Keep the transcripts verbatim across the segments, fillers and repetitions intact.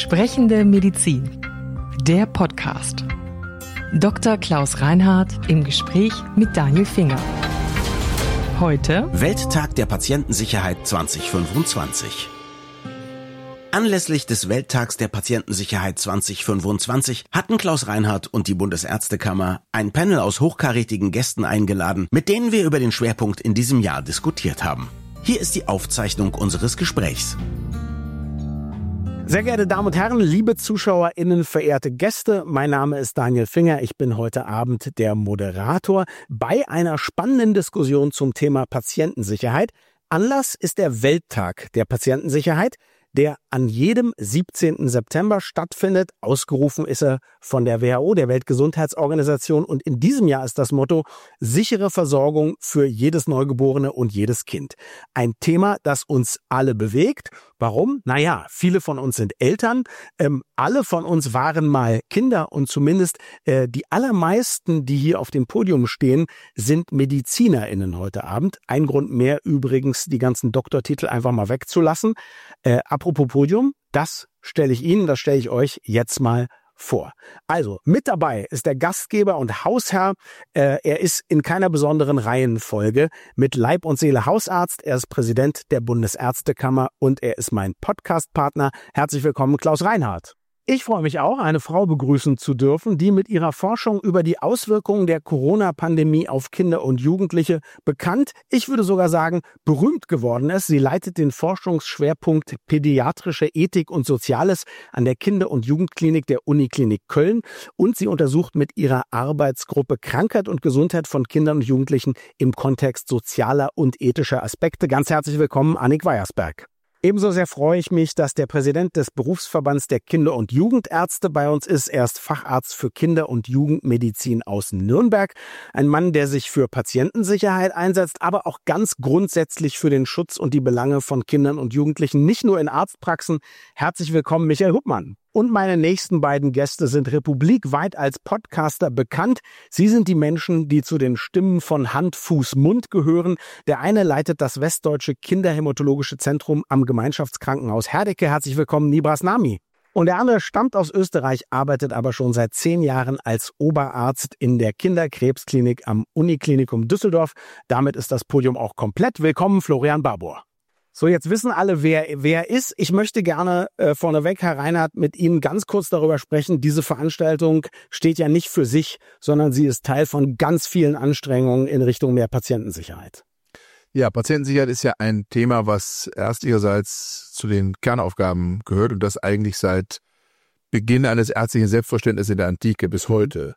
Sprechende Medizin. Der Podcast. Doktor Klaus Reinhardt im Gespräch mit Daniel Finger. Heute Welttag der Patientensicherheit zwanzig fünfundzwanzig. Anlässlich des Welttags der Patientensicherheit zwanzig fünfundzwanzig hatten Klaus Reinhardt und die Bundesärztekammer ein Panel aus hochkarätigen Gästen eingeladen, mit denen wir über den Schwerpunkt in diesem Jahr diskutiert haben. Hier ist die Aufzeichnung unseres Gesprächs. Sehr geehrte Damen und Herren, liebe ZuschauerInnen, verehrte Gäste, mein Name ist Daniel Finger. Ich bin heute Abend der Moderator bei einer spannenden Diskussion zum Thema Patientensicherheit. Anlass ist der Welttag der Patientensicherheit, der an jedem siebzehnten September stattfindet. Ausgerufen ist er von der W H O, der Weltgesundheitsorganisation. Und in diesem Jahr ist das Motto: sichere Versorgung für jedes Neugeborene und jedes Kind. Ein Thema, das uns alle bewegt. Warum? Naja, viele von uns sind Eltern, ähm, alle von uns waren mal Kinder und zumindest äh, die allermeisten, die hier auf dem Podium stehen, sind MedizinerInnen heute Abend. Ein Grund mehr übrigens, die ganzen Doktortitel einfach mal wegzulassen. Äh, apropos Podium, das stelle ich Ihnen, das stelle ich euch jetzt mal vor. Also, mit dabei ist der Gastgeber und Hausherr. Äh, er ist in keiner besonderen Reihenfolge mit Leib und Seele Hausarzt. Er ist Präsident der Bundesärztekammer und er ist mein Podcast-Partner. Herzlich willkommen, Klaus Reinhardt. Ich freue mich auch, eine Frau begrüßen zu dürfen, die mit ihrer Forschung über die Auswirkungen der Corona-Pandemie auf Kinder und Jugendliche bekannt, ich würde sogar sagen, berühmt geworden ist. Sie leitet den Forschungsschwerpunkt Pädiatrische Ethik und Soziales an der Kinder- und Jugendklinik der Uniklinik Köln und sie untersucht mit ihrer Arbeitsgruppe Krankheit und Gesundheit von Kindern und Jugendlichen im Kontext sozialer und ethischer Aspekte. Ganz herzlich willkommen, Annik Weiersberg. Ebenso sehr freue ich mich, dass der Präsident des Berufsverbands der Kinder- und Jugendärzte bei uns ist. Er ist Facharzt für Kinder- und Jugendmedizin aus Nürnberg. Ein Mann, der sich für Patientensicherheit einsetzt, aber auch ganz grundsätzlich für den Schutz und die Belange von Kindern und Jugendlichen, nicht nur in Arztpraxen. Herzlich willkommen, Michael Huppmann. Und meine nächsten beiden Gäste sind republikweit als Podcaster bekannt. Sie sind die Menschen, die zu den Stimmen von Hand, Fuß, Mund gehören. Der eine leitet das Westdeutsche Kinderhämatologische Zentrum am Gemeinschaftskrankenhaus Herdecke. Herzlich willkommen, Nibras Nami. Und der andere stammt aus Österreich, arbeitet aber schon seit zehn Jahren als Oberarzt in der Kinderkrebsklinik am Uniklinikum Düsseldorf. Damit ist das Podium auch komplett. Willkommen, Florian Barbour. So, jetzt wissen alle, wer wer ist. Ich möchte gerne äh, vorneweg, Herr Reinhardt, mit Ihnen ganz kurz darüber sprechen. Diese Veranstaltung steht ja nicht für sich, sondern sie ist Teil von ganz vielen Anstrengungen in Richtung mehr Patientensicherheit. Ja, Patientensicherheit ist ja ein Thema, was erstlicherseits zu den Kernaufgaben gehört und das eigentlich seit Beginn eines ärztlichen Selbstverständnisses in der Antike bis heute.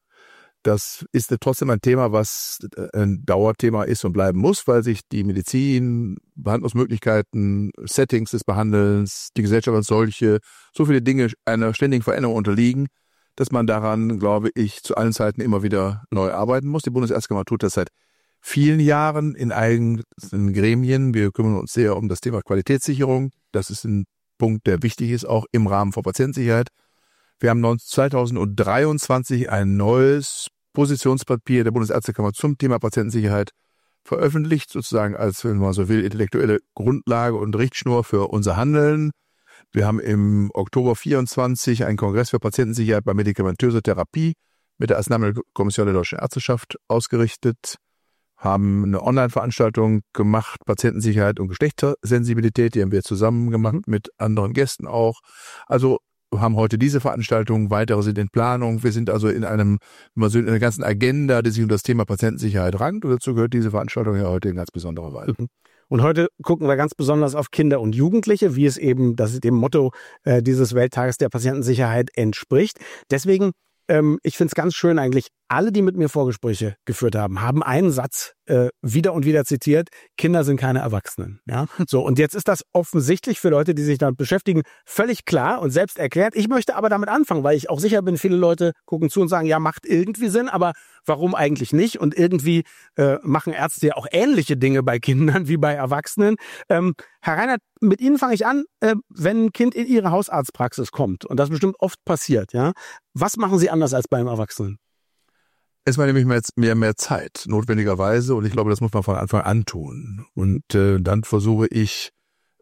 Das ist trotzdem ein Thema, was ein Dauerthema ist und bleiben muss, weil sich die Medizin, Behandlungsmöglichkeiten, Settings des Behandelns, die Gesellschaft als solche, so viele Dinge einer ständigen Veränderung unterliegen, dass man daran, glaube ich, zu allen Zeiten immer wieder neu arbeiten muss. Die Bundesärztekammer tut das seit vielen Jahren in eigenen Gremien. Wir kümmern uns sehr um das Thema Qualitätssicherung. Das ist ein Punkt, der wichtig ist, auch im Rahmen von Patientensicherheit. Wir haben zweitausenddreiundzwanzig ein neues Positionspapier der Bundesärztekammer zum Thema Patientensicherheit veröffentlicht, sozusagen als, wenn man so will, intellektuelle Grundlage und Richtschnur für unser Handeln. Wir haben im Oktober vierundzwanzig einen Kongress für Patientensicherheit bei medikamentöser Therapie mit der Arzneimittelkommission der Deutschen Ärzteschaft ausgerichtet, haben eine Online-Veranstaltung gemacht, Patientensicherheit und Geschlechtersensibilität, die haben wir zusammen gemacht mit anderen Gästen auch. Also haben heute diese Veranstaltung, weitere sind in Planung. Wir sind also in einem, man so in einer ganzen Agenda, die sich um das Thema Patientensicherheit rankt. Und dazu gehört diese Veranstaltung ja heute in ganz besonderer Weise. Und heute gucken wir ganz besonders auf Kinder und Jugendliche, wie es eben das dem Motto äh, dieses Welttages der Patientensicherheit entspricht. Deswegen, ähm, ich finde es ganz schön eigentlich, alle, die mit mir Vorgespräche geführt haben, haben einen Satz äh, wieder und wieder zitiert: Kinder sind keine Erwachsenen. Ja, so, und jetzt ist das offensichtlich für Leute, die sich damit beschäftigen, völlig klar und selbst erklärt. Ich möchte aber damit anfangen, weil ich auch sicher bin, viele Leute gucken zu und sagen, ja, macht irgendwie Sinn, aber warum eigentlich nicht? Und irgendwie äh, machen Ärzte ja auch ähnliche Dinge bei Kindern wie bei Erwachsenen. Ähm, Herr Reinhardt, mit Ihnen fange ich an, äh, wenn ein Kind in Ihre Hausarztpraxis kommt, und das bestimmt oft passiert, ja, was machen Sie anders als beim Erwachsenen? Erstmal nehme ich mir jetzt mehr, mehr Zeit, notwendigerweise. Und ich glaube, das muss man von Anfang an tun. Und äh, dann versuche ich,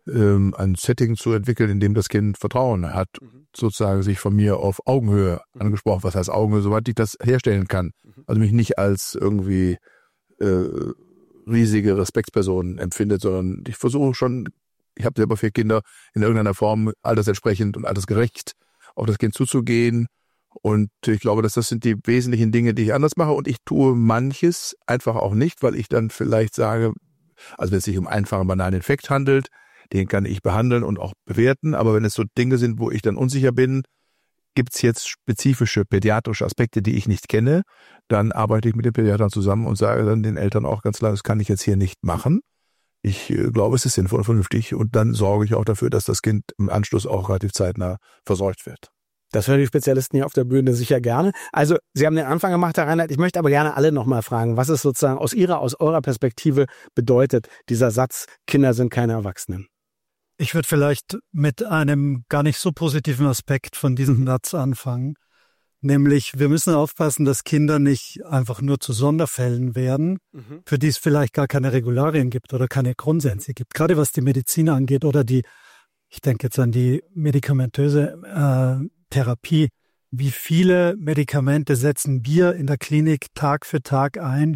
ähm, ein Setting zu entwickeln, in dem das Kind Vertrauen hat, mhm. sozusagen sich von mir auf Augenhöhe mhm. angesprochen. Was heißt Augenhöhe? Soweit ich das herstellen kann. Mhm. Also mich nicht als irgendwie äh, riesige Respektsperson empfindet, sondern ich versuche schon, ich habe selber vier Kinder, in irgendeiner Form altersentsprechend und altersgerecht auf das Kind zuzugehen. Und ich glaube, dass das sind die wesentlichen Dinge, die ich anders mache. Und ich tue manches einfach auch nicht, weil ich dann vielleicht sage, also wenn es sich um einfachen, banalen Infekt handelt, den kann ich behandeln und auch bewerten. Aber wenn es so Dinge sind, wo ich dann unsicher bin, gibt es jetzt spezifische pädiatrische Aspekte, die ich nicht kenne, dann arbeite ich mit den Pädiatern zusammen und sage dann den Eltern auch ganz klar, das kann ich jetzt hier nicht machen. Ich äh, glaube, es ist sinnvoll und vernünftig. Und dann sorge ich auch dafür, dass das Kind im Anschluss auch relativ zeitnah versorgt wird. Das hören die Spezialisten hier auf der Bühne sicher gerne. Also Sie haben den Anfang gemacht, Herr Reinhardt. Ich möchte aber gerne alle nochmal fragen, was es sozusagen aus Ihrer, aus eurer Perspektive bedeutet, dieser Satz, Kinder sind keine Erwachsenen. Ich würde vielleicht mit einem gar nicht so positiven Aspekt von diesem Satz anfangen. Nämlich, wir müssen aufpassen, dass Kinder nicht einfach nur zu Sonderfällen werden, mhm. für die es vielleicht gar keine Regularien gibt oder keine Grundsätze gibt. Gerade was die Medizin angeht oder die, ich denke jetzt an die medikamentöse äh, Therapie. Wie viele Medikamente setzen wir in der Klinik Tag für Tag ein,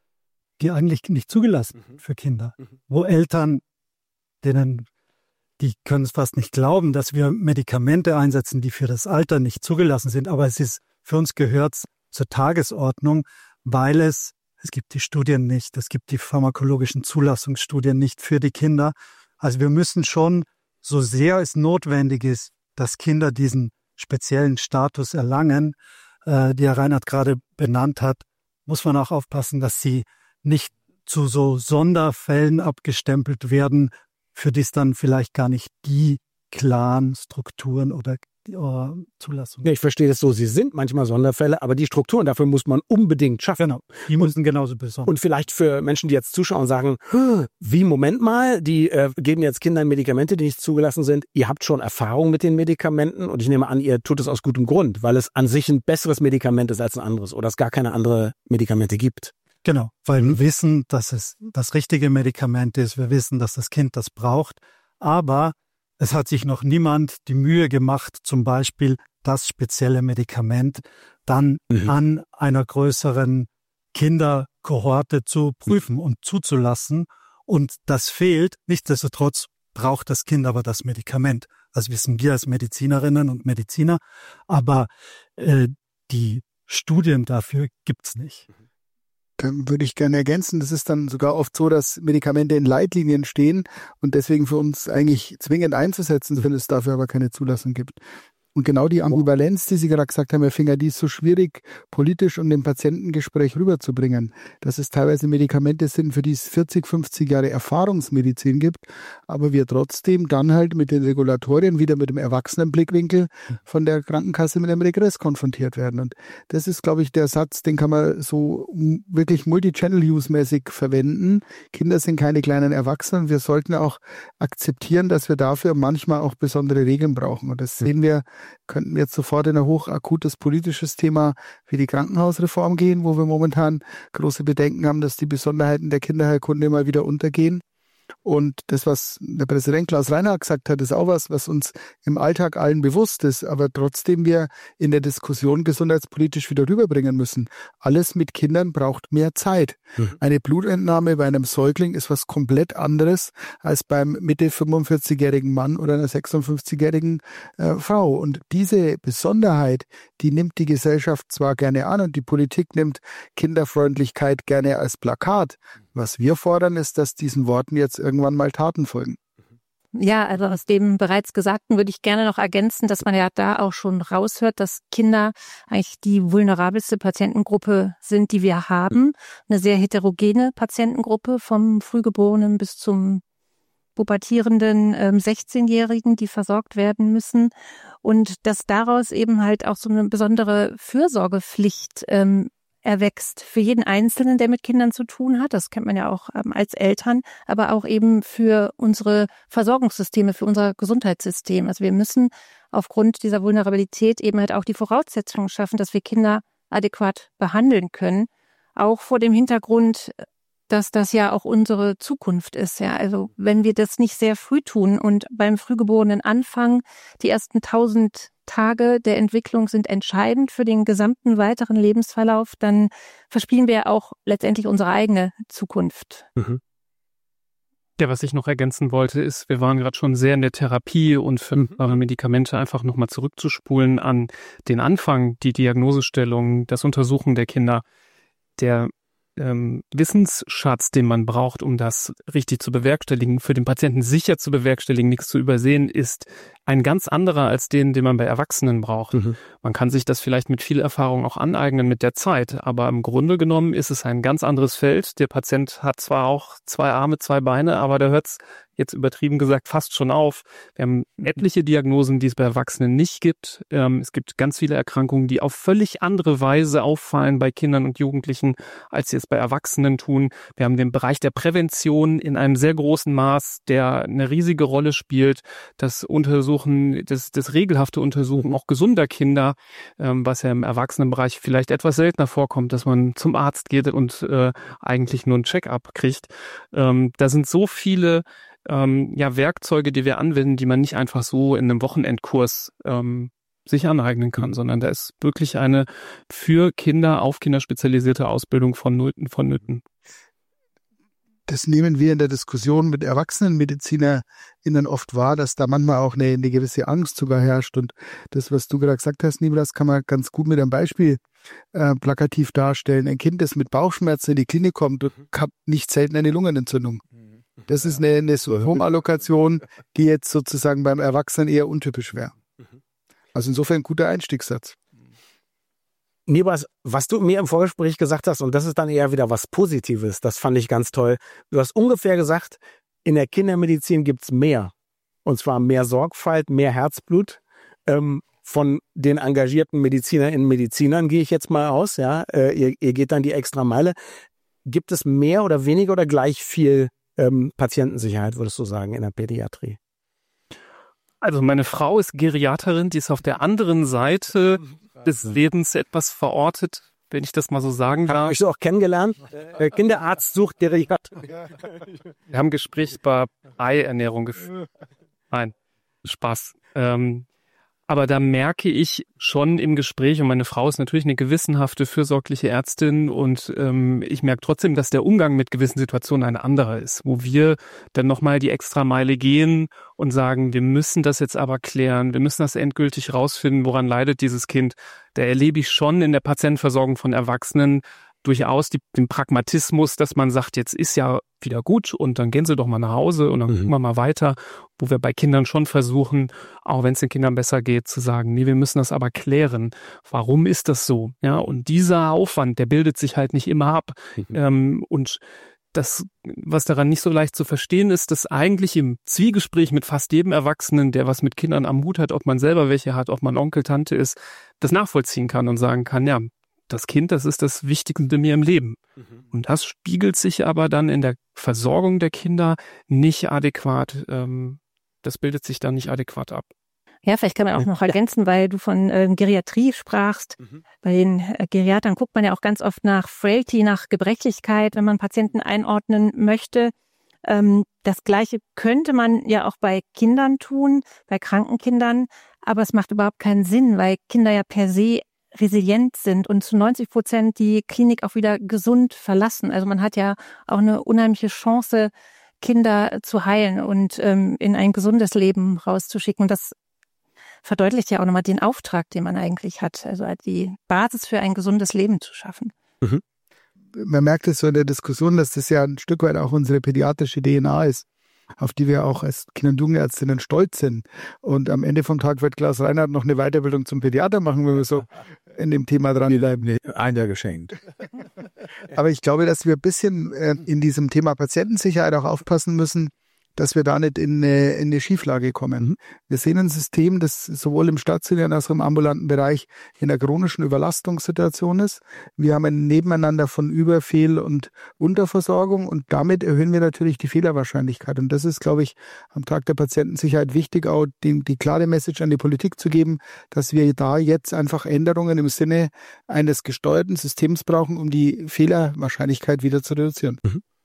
die eigentlich nicht zugelassen sind für Kinder? Mhm. Wo Eltern, denen, die können es fast nicht glauben, dass wir Medikamente einsetzen, die für das Alter nicht zugelassen sind. Aber es ist, für uns gehört zur Tagesordnung, weil es, es gibt die Studien nicht, es gibt die pharmakologischen Zulassungsstudien nicht für die Kinder. Also wir müssen schon, so sehr es notwendig ist, dass Kinder diesen speziellen Status erlangen, äh, die Herr Reinhardt gerade benannt hat, muss man auch aufpassen, dass sie nicht zu so Sonderfällen abgestempelt werden, für die es dann vielleicht gar nicht die klaren Strukturen oder die oh, Zulassung. Ja, ich verstehe das so, sie sind manchmal Sonderfälle, aber die Strukturen dafür muss man unbedingt schaffen. Genau, die müssen und, genauso besonders. Und vielleicht für Menschen, die jetzt zuschauen und sagen, wie, Moment mal, die äh, geben jetzt Kindern Medikamente, die nicht zugelassen sind. Ihr habt schon Erfahrung mit den Medikamenten und ich nehme an, ihr tut es aus gutem Grund, weil es an sich ein besseres Medikament ist als ein anderes oder es gar keine andere Medikamente gibt. Genau, weil wir wissen, dass es das richtige Medikament ist. Wir wissen, dass das Kind das braucht. Aber es hat sich noch niemand die Mühe gemacht, zum Beispiel das spezielle Medikament dann mhm. an einer größeren Kinderkohorte zu prüfen und zuzulassen. Und das fehlt. Nichtsdestotrotz braucht das Kind aber das Medikament. Das wissen wir als Medizinerinnen und Mediziner. Aber äh, die Studien dafür gibt's nicht. Dann würde ich gerne ergänzen, das ist dann sogar oft so, dass Medikamente in Leitlinien stehen und deswegen für uns eigentlich zwingend einzusetzen, wenn es dafür aber keine Zulassung gibt. Und genau die Ambivalenz, die Sie gerade gesagt haben, Herr Finger, die ist so schwierig politisch und im Patientengespräch rüberzubringen, dass es teilweise Medikamente sind, für die es vierzig, fünfzig Jahre Erfahrungsmedizin gibt, aber wir trotzdem dann halt mit den Regulatorien wieder mit dem Erwachsenenblickwinkel von der Krankenkasse mit einem Regress konfrontiert werden. Und das ist, glaube ich, der Satz, den kann man so wirklich Multi-Channel-Use-mäßig verwenden. Kinder sind keine kleinen Erwachsenen. Wir sollten auch akzeptieren, dass wir dafür manchmal auch besondere Regeln brauchen. Und das sehen wir, könnten wir jetzt sofort in ein hochakutes politisches Thema wie die Krankenhausreform gehen, wo wir momentan große Bedenken haben, dass die Besonderheiten der Kinderheilkunde immer wieder untergehen. Und das, was der Präsident Klaus Reinhardt gesagt hat, ist auch was, was uns im Alltag allen bewusst ist, aber trotzdem wir in der Diskussion gesundheitspolitisch wieder rüberbringen müssen. Alles mit Kindern braucht mehr Zeit. Mhm. Eine Blutentnahme bei einem Säugling ist was komplett anderes als beim Mitte fünfundvierzigjährigen Mann oder einer sechsundfünfzigjährigen äh, Frau. Und diese Besonderheit, die nimmt die Gesellschaft zwar gerne an und die Politik nimmt Kinderfreundlichkeit gerne als Plakat. Was wir fordern, ist, dass diesen Worten jetzt irgendwann mal Taten folgen. Ja, also aus dem bereits Gesagten würde ich gerne noch ergänzen, dass man ja da auch schon raushört, dass Kinder eigentlich die vulnerabelste Patientengruppe sind, die wir haben. Eine sehr heterogene Patientengruppe, vom Frühgeborenen bis zum pubertierenden ähm, sechzehnjährigen, die versorgt werden müssen. Und dass daraus eben halt auch so eine besondere Fürsorgepflicht ähm, erwächst für jeden Einzelnen, der mit Kindern zu tun hat. Das kennt man ja auch ähm, als Eltern, aber auch eben für unsere Versorgungssysteme, für unser Gesundheitssystem. Also wir müssen aufgrund dieser Vulnerabilität eben halt auch die Voraussetzungen schaffen, dass wir Kinder adäquat behandeln können. Auch vor dem Hintergrund, dass das ja auch unsere Zukunft ist. Ja, also wenn wir das nicht sehr früh tun und beim Frühgeborenen anfangen, die ersten tausend Tage der Entwicklung sind entscheidend für den gesamten weiteren Lebensverlauf, dann verspielen wir auch letztendlich unsere eigene Zukunft. Mhm. Ja, was ich noch ergänzen wollte, ist, wir waren gerade schon sehr in der Therapie und verfügbare Medikamente einfach nochmal zurückzuspulen an den Anfang, die Diagnosestellung, das Untersuchen der Kinder, der ähm, Wissensschatz, den man braucht, um das richtig zu bewerkstelligen, für den Patienten sicher zu bewerkstelligen, nichts zu übersehen, ist ein ganz anderer als den, den man bei Erwachsenen braucht. Mhm. Man kann sich das vielleicht mit viel Erfahrung auch aneignen mit der Zeit, aber im Grunde genommen ist es ein ganz anderes Feld. Der Patient hat zwar auch zwei Arme, zwei Beine, aber da hört es jetzt übertrieben gesagt fast schon auf. Wir haben etliche Diagnosen, die es bei Erwachsenen nicht gibt. Ähm, es gibt ganz viele Erkrankungen, die auf völlig andere Weise auffallen bei Kindern und Jugendlichen, als sie es bei Erwachsenen tun. Wir haben den Bereich der Prävention in einem sehr großen Maß, der eine riesige Rolle spielt. Das Untersuchen, das, das regelhafte Untersuchen auch gesunder Kinder, ähm, was ja im Erwachsenenbereich vielleicht etwas seltener vorkommt, dass man zum Arzt geht und äh, eigentlich nur ein Check-up kriegt. Ähm, da sind so viele Ähm, ja, Werkzeuge, die wir anwenden, die man nicht einfach so in einem Wochenendkurs ähm, sich aneignen kann, sondern da ist wirklich eine für Kinder auf Kinder spezialisierte Ausbildung von Nöten, von Nöten. Das nehmen wir in der Diskussion mit ErwachsenenmedizinerInnen oft wahr, dass da manchmal auch eine, eine gewisse Angst sogar herrscht. Und das, was du gerade gesagt hast, Nicolas, kann man ganz gut mit einem Beispiel äh, plakativ darstellen. Ein Kind, das mit Bauchschmerzen in die Klinik kommt, hat nicht selten eine Lungenentzündung. Das ist eine, eine Symptomallokation, die jetzt sozusagen beim Erwachsenen eher untypisch wäre. Also insofern ein guter Einstiegssatz. Nibras, was du mir im Vorgespräch gesagt hast, und das ist dann eher wieder was Positives, das fand ich ganz toll. Du hast ungefähr gesagt, in der Kindermedizin gibt's mehr. Und zwar mehr Sorgfalt, mehr Herzblut. Ähm, von den engagierten Medizinerinnen und Medizinern gehe ich jetzt mal aus. Ja, äh, ihr, ihr geht dann die extra Meile. Gibt es mehr oder weniger oder gleich viel ähm, Patientensicherheit, würdest du sagen, in der Pädiatrie? Also meine Frau ist Geriaterin, die ist auf der anderen Seite des Lebens etwas verortet, wenn ich das mal so sagen darf. Hast du auch kennengelernt? Der Kinderarzt sucht Geriater. Wir haben ein Gespräch über Eiernährung geführt. Nein, Spaß. Ähm, aber da merke ich schon im Gespräch, und meine Frau ist natürlich eine gewissenhafte, fürsorgliche Ärztin, und ähm, ich merke trotzdem, dass der Umgang mit gewissen Situationen ein anderer ist, wo wir dann nochmal die Extrameile gehen und sagen, wir müssen das jetzt aber klären, wir müssen das endgültig rausfinden, woran leidet dieses Kind. Da erlebe ich schon in der Patientenversorgung von Erwachsenen durchaus die, den Pragmatismus, dass man sagt, jetzt ist ja wieder gut und dann gehen sie doch mal nach Hause und dann mhm. gucken wir mal weiter, wo wir bei Kindern schon versuchen, auch wenn es den Kindern besser geht, zu sagen, nee, wir müssen das aber klären. Warum ist das so? Ja, und dieser Aufwand, der bildet sich halt nicht immer ab. Mhm. Ähm, und das, was daran nicht so leicht zu verstehen ist, dass eigentlich im Zwiegespräch mit fast jedem Erwachsenen, der was mit Kindern am Hut hat, ob man selber welche hat, ob man Onkel, Tante ist, das nachvollziehen kann und sagen kann, ja, das Kind, das ist das Wichtigste mir im Leben. Mhm. Und das spiegelt sich aber dann in der Versorgung der Kinder nicht adäquat, ähm, das bildet sich dann nicht adäquat ab. Ja, vielleicht kann man auch noch ergänzen, weil du von ähm, Geriatrie sprachst. Mhm. Bei den äh, Geriatern guckt man ja auch ganz oft nach Frailty, nach Gebrechlichkeit, wenn man Patienten einordnen möchte. Ähm, das Gleiche könnte man ja auch bei Kindern tun, bei kranken Kindern, aber es macht überhaupt keinen Sinn, weil Kinder ja per se resilient sind und zu neunzig Prozent die Klinik auch wieder gesund verlassen. Also man hat ja auch eine unheimliche Chance, Kinder zu heilen und ähm, in ein gesundes Leben rauszuschicken. Und das verdeutlicht ja auch nochmal den Auftrag, den man eigentlich hat. Also die Basis für ein gesundes Leben zu schaffen. Mhm. Man merkt es so in der Diskussion, dass das ja ein Stück weit auch unsere pädiatrische D N A ist, auf die wir auch als Kinder- und Jugendärztinnen stolz sind. Und am Ende vom Tag wird Klaus Reinhardt noch eine Weiterbildung zum Pädiater machen, wenn wir so in dem Thema dran bleiben. Ein Jahr geschenkt. Aber ich glaube, dass wir ein bisschen äh, in diesem Thema Patientensicherheit auch aufpassen müssen, dass wir da nicht in eine, in eine Schieflage kommen. Wir sehen ein System, das sowohl im stationären als auch im ambulanten Bereich in einer chronischen Überlastungssituation ist. Wir haben ein Nebeneinander von Über-, Fehl- und Unterversorgung und damit erhöhen wir natürlich die Fehlerwahrscheinlichkeit. Und das ist, glaube ich, am Tag der Patientensicherheit wichtig, auch die, die klare Message an die Politik zu geben, dass wir da jetzt einfach Änderungen im Sinne eines gesteuerten Systems brauchen, um die Fehlerwahrscheinlichkeit wieder zu reduzieren. Mhm.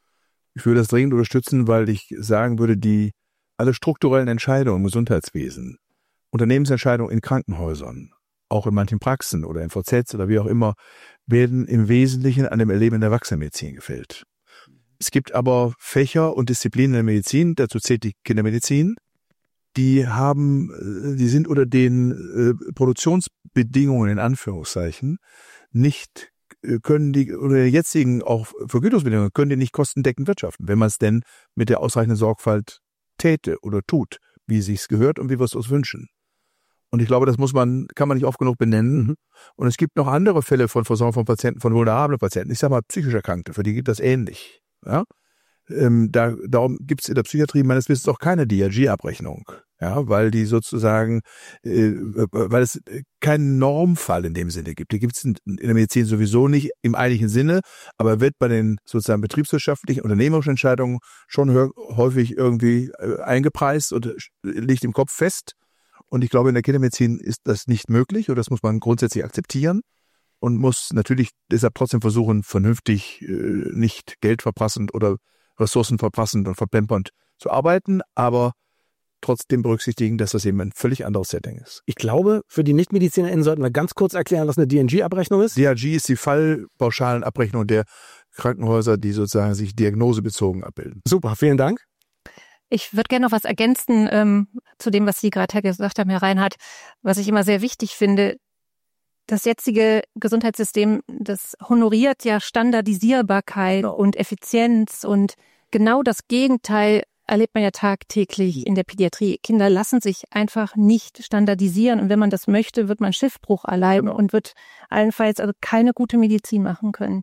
Ich würde das dringend unterstützen, weil ich sagen würde, die alle strukturellen Entscheidungen im Gesundheitswesen, Unternehmensentscheidungen in Krankenhäusern, auch in manchen Praxen oder in V Zs oder wie auch immer, werden im Wesentlichen an dem Erleben in der Erwachsenenmedizin gefällt. Es gibt aber Fächer und Disziplinen in der Medizin, dazu zählt die Kindermedizin, die haben, die sind unter den äh, Produktionsbedingungen in Anführungszeichen nicht, können die unter den jetzigen auch Vergütungsbedingungen können die nicht kostendeckend wirtschaften, wenn man es denn mit der ausreichenden Sorgfalt täte oder tut, wie es sich gehört und wie wir es uns wünschen. Und ich glaube, das muss man, kann man nicht oft genug benennen. Mhm. Und es gibt noch andere Fälle von Versorgung von Patienten, von vulnerablen Patienten. Ich sage mal psychisch Erkrankte, für die geht das ähnlich. Ja? Ähm, da, darum gibt es in der Psychiatrie meines Wissens auch keine D R G-Abrechnung. Ja, weil die sozusagen, äh, weil es keinen Normfall in dem Sinne gibt. Die gibt es in, in der Medizin sowieso nicht im eigentlichen Sinne, aber wird bei den sozusagen betriebswirtschaftlichen, unternehmerischen Entscheidungen schon hör, häufig irgendwie äh, eingepreist und liegt im Kopf fest. Und ich glaube, in der Kindermedizin ist das nicht möglich, oder das muss man grundsätzlich akzeptieren und muss natürlich deshalb trotzdem versuchen, vernünftig, äh, nicht geldverprassend oder ressourcenverprassend und verplempernd zu arbeiten, aber trotzdem berücksichtigen, dass das eben ein völlig anderes Setting ist. Ich glaube, für die NichtmedizinerInnen sollten wir ganz kurz erklären, was eine D R G-Abrechnung ist. D R G ist die Fallpauschalenabrechnung der Krankenhäuser, die sozusagen sich diagnosebezogen abbilden. Super, vielen Dank. Ich würde gerne noch was ergänzen ähm, zu dem, was Sie gerade gesagt haben, Herr Reinhardt. Was ich immer sehr wichtig finde, das jetzige Gesundheitssystem, das honoriert ja Standardisierbarkeit und Effizienz, und genau das Gegenteil erlebt man ja tagtäglich in der Pädiatrie. Kinder lassen sich einfach nicht standardisieren, und wenn man das möchte, wird man Schiffbruch erleiden und wird allenfalls also keine gute Medizin machen können.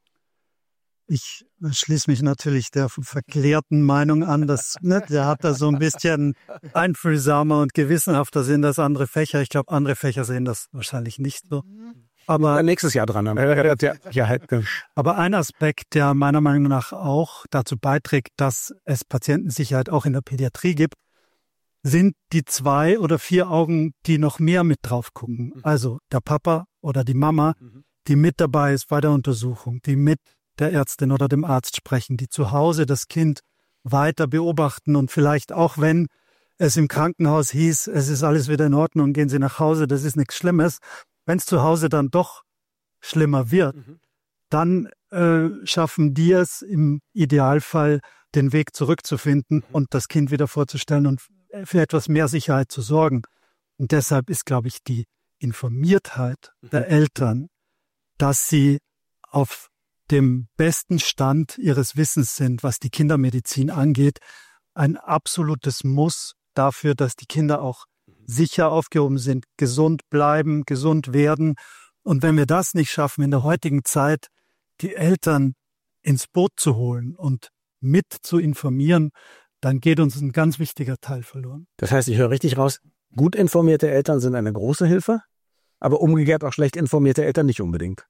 Ich schließe mich natürlich der verklärten Meinung an, dass ne, der hat da so ein bisschen einfühlsamer und gewissenhafter sind als andere Fächer. Ich glaube, andere Fächer sehen das wahrscheinlich nicht so. Aber nächstes Jahr dran. Aber ein Aspekt, der meiner Meinung nach auch dazu beiträgt, dass es Patientensicherheit auch in der Pädiatrie gibt, sind die zwei oder vier Augen, die noch mehr mit drauf gucken. Also der Papa oder die Mama, die mit dabei ist bei der Untersuchung, die mit der Ärztin oder dem Arzt sprechen, die zu Hause das Kind weiter beobachten und vielleicht auch, wenn es im Krankenhaus hieß, es ist alles wieder in Ordnung und gehen Sie nach Hause, das ist nichts Schlimmes. Wenn es zu Hause dann doch schlimmer wird, mhm. dann äh, schaffen die es im Idealfall, den Weg zurückzufinden mhm. und das Kind wieder vorzustellen und für etwas mehr Sicherheit zu sorgen. Und deshalb ist, glaube ich, die Informiertheit mhm. der Eltern, dass sie auf dem besten Stand ihres Wissens sind, was die Kindermedizin angeht, ein absolutes Muss dafür, dass die Kinder auch sicher aufgehoben sind, gesund bleiben, gesund werden. Und wenn wir das nicht schaffen, in der heutigen Zeit die Eltern ins Boot zu holen und mit zu informieren, dann geht uns ein ganz wichtiger Teil verloren. Das heißt, ich höre richtig raus, gut informierte Eltern sind eine große Hilfe, aber umgekehrt auch schlecht informierte Eltern nicht unbedingt.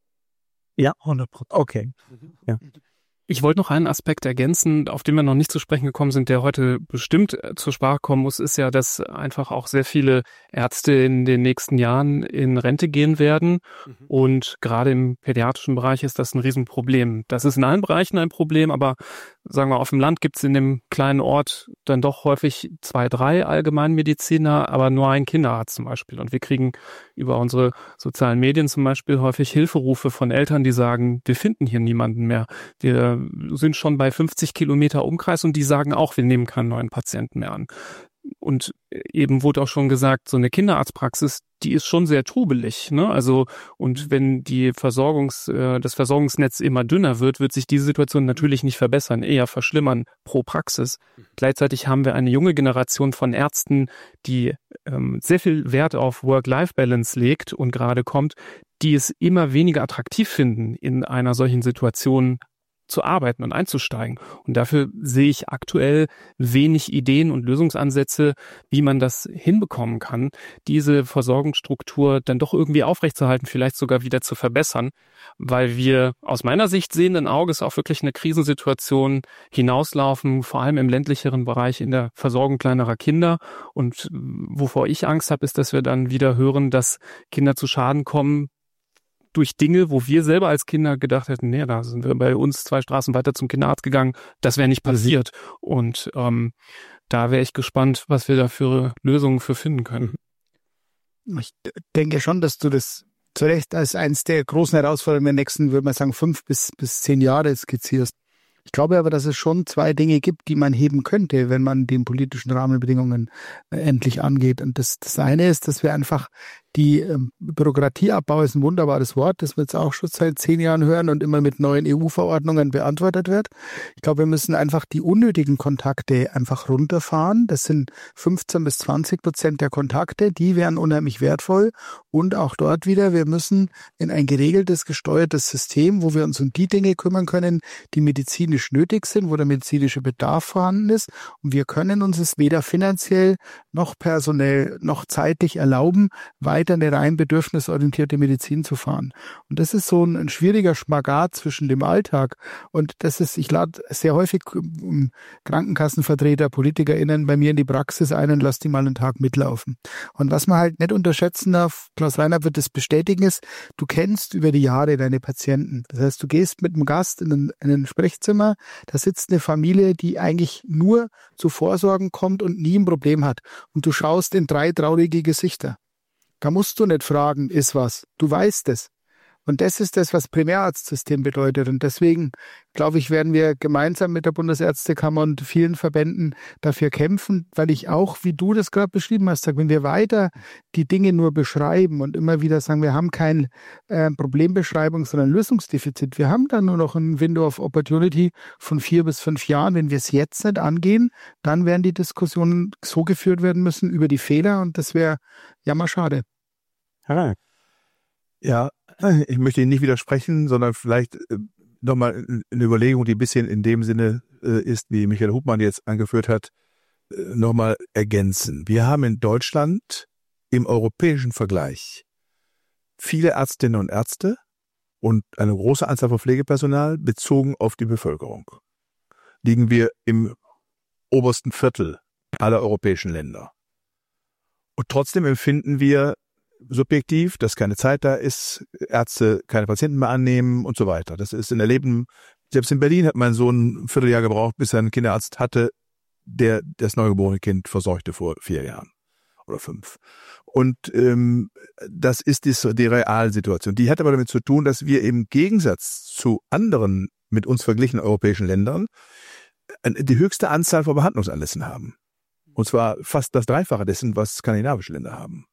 Ja, hundert Prozent. Okay. Ja. Ich wollte noch einen Aspekt ergänzen, auf den wir noch nicht zu sprechen gekommen sind, der heute bestimmt zur Sprache kommen muss, ist ja, dass einfach auch sehr viele Ärzte in den nächsten Jahren in Rente gehen werden. Mhm. Und gerade im pädiatrischen Bereich ist das ein Riesenproblem. Das ist in allen Bereichen ein Problem, aber sagen wir, auf dem Land gibt es in dem kleinen Ort dann doch häufig zwei, drei Allgemeinmediziner, aber nur ein Kinderarzt zum Beispiel. Und wir kriegen über unsere sozialen Medien zum Beispiel häufig Hilferufe von Eltern, die sagen, wir finden hier niemanden mehr. Wir sind schon bei fünfzig Kilometer Umkreis und die sagen auch, wir nehmen keinen neuen Patienten mehr an. Und eben wurde auch schon gesagt, so eine Kinderarztpraxis, die ist schon sehr trubelig, ne? Also, und wenn die Versorgungs, äh, das Versorgungsnetz immer dünner wird, wird sich diese Situation natürlich nicht verbessern, eher verschlimmern pro Praxis. Gleichzeitig haben wir eine junge Generation von Ärzten, die ähm, sehr viel Wert auf Work-Life-Balance legt und gerade kommt, die es immer weniger attraktiv finden, in einer solchen Situation zu arbeiten und einzusteigen. Und dafür sehe ich aktuell wenig Ideen und Lösungsansätze, wie man das hinbekommen kann, diese Versorgungsstruktur dann doch irgendwie aufrechtzuerhalten, vielleicht sogar wieder zu verbessern, weil wir aus meiner Sicht sehenden Auges auf wirklich eine Krisensituation hinauslaufen, vor allem im ländlicheren Bereich in der Versorgung kleinerer Kinder. Und wovor ich Angst habe, ist, dass wir dann wieder hören, dass Kinder zu Schaden kommen, durch Dinge, wo wir selber als Kinder gedacht hätten, nee, da sind wir bei uns zwei Straßen weiter zum Kinderarzt gegangen, das wäre nicht passiert. Und ähm, da wäre ich gespannt, was wir da für Lösungen für finden können. Ich denke schon, dass du das zu Recht als eines der großen Herausforderungen der nächsten, würde man sagen, fünf bis, bis zehn Jahre skizzierst. Ich glaube aber, dass es schon zwei Dinge gibt, die man heben könnte, wenn man den politischen Rahmenbedingungen äh, endlich angeht. Und das, das eine ist, dass wir einfach die ähm, Bürokratieabbau ist ein wunderbares Wort, das wir jetzt auch schon seit zehn Jahren hören und immer mit neuen E U-Verordnungen beantwortet wird. Ich glaube, wir müssen einfach die unnötigen Kontakte einfach runterfahren. Das sind fünfzehn bis zwanzig Prozent der Kontakte, die wären unheimlich wertvoll. Und auch dort wieder, wir müssen in ein geregeltes, gesteuertes System, wo wir uns um die Dinge kümmern können, die medizinisch nötig sind, wo der medizinische Bedarf vorhanden ist. Und wir können uns es weder finanziell noch personell noch zeitlich erlauben, weiter eine rein bedürfnisorientierte Medizin zu fahren. Und das ist so ein, ein schwieriger Spagat zwischen dem Alltag. Und das ist, ich lade sehr häufig Krankenkassenvertreter, PolitikerInnen bei mir in die Praxis ein und lasse die mal einen Tag mitlaufen. Und was man halt nicht unterschätzen darf, Klaus Reinhardt wird das bestätigen, ist, du kennst über die Jahre deine Patienten. Das heißt, du gehst mit einem Gast in ein, in ein Sprechzimmer, da sitzt eine Familie, die eigentlich nur zu Vorsorgen kommt und nie ein Problem hat. Und du schaust in drei traurige Gesichter. Da musst du nicht fragen, ist was. Du weißt es. Und das ist das, was Primärarztsystem bedeutet. Und deswegen, glaube ich, werden wir gemeinsam mit der Bundesärztekammer und vielen Verbänden dafür kämpfen, weil ich auch, wie du das gerade beschrieben hast, sage, wenn wir weiter die Dinge nur beschreiben und immer wieder sagen, wir haben keine äh, Problembeschreibung, sondern Lösungsdefizit. Wir haben dann nur noch ein Window of Opportunity von vier bis fünf Jahren. Wenn wir es jetzt nicht angehen, dann werden die Diskussionen so geführt werden müssen über die Fehler und das wäre jammerschade. Ja. Ja, ich möchte Ihnen nicht widersprechen, sondern vielleicht äh, nochmal eine Überlegung, die ein bisschen in dem Sinne äh, ist, wie Michael Hubmann jetzt angeführt hat, äh, nochmal ergänzen. Wir haben in Deutschland im europäischen Vergleich viele Ärztinnen und Ärzte und eine große Anzahl von Pflegepersonal bezogen auf die Bevölkerung. Liegen wir im obersten Viertel aller europäischen Länder. Und trotzdem empfinden wir subjektiv, dass keine Zeit da ist, Ärzte keine Patienten mehr annehmen und so weiter. Das ist in der Leben, selbst in Berlin hat mein Sohn ein Vierteljahr gebraucht, bis er einen Kinderarzt hatte, der das neugeborene Kind versorgte vor vier Jahren oder fünf. Und ähm, das ist die, die Realsituation. Die hat aber damit zu tun, dass wir im Gegensatz zu anderen mit uns verglichenen europäischen Ländern die höchste Anzahl von Behandlungsanlässen haben. Und zwar fast das Dreifache dessen, was skandinavische Länder haben.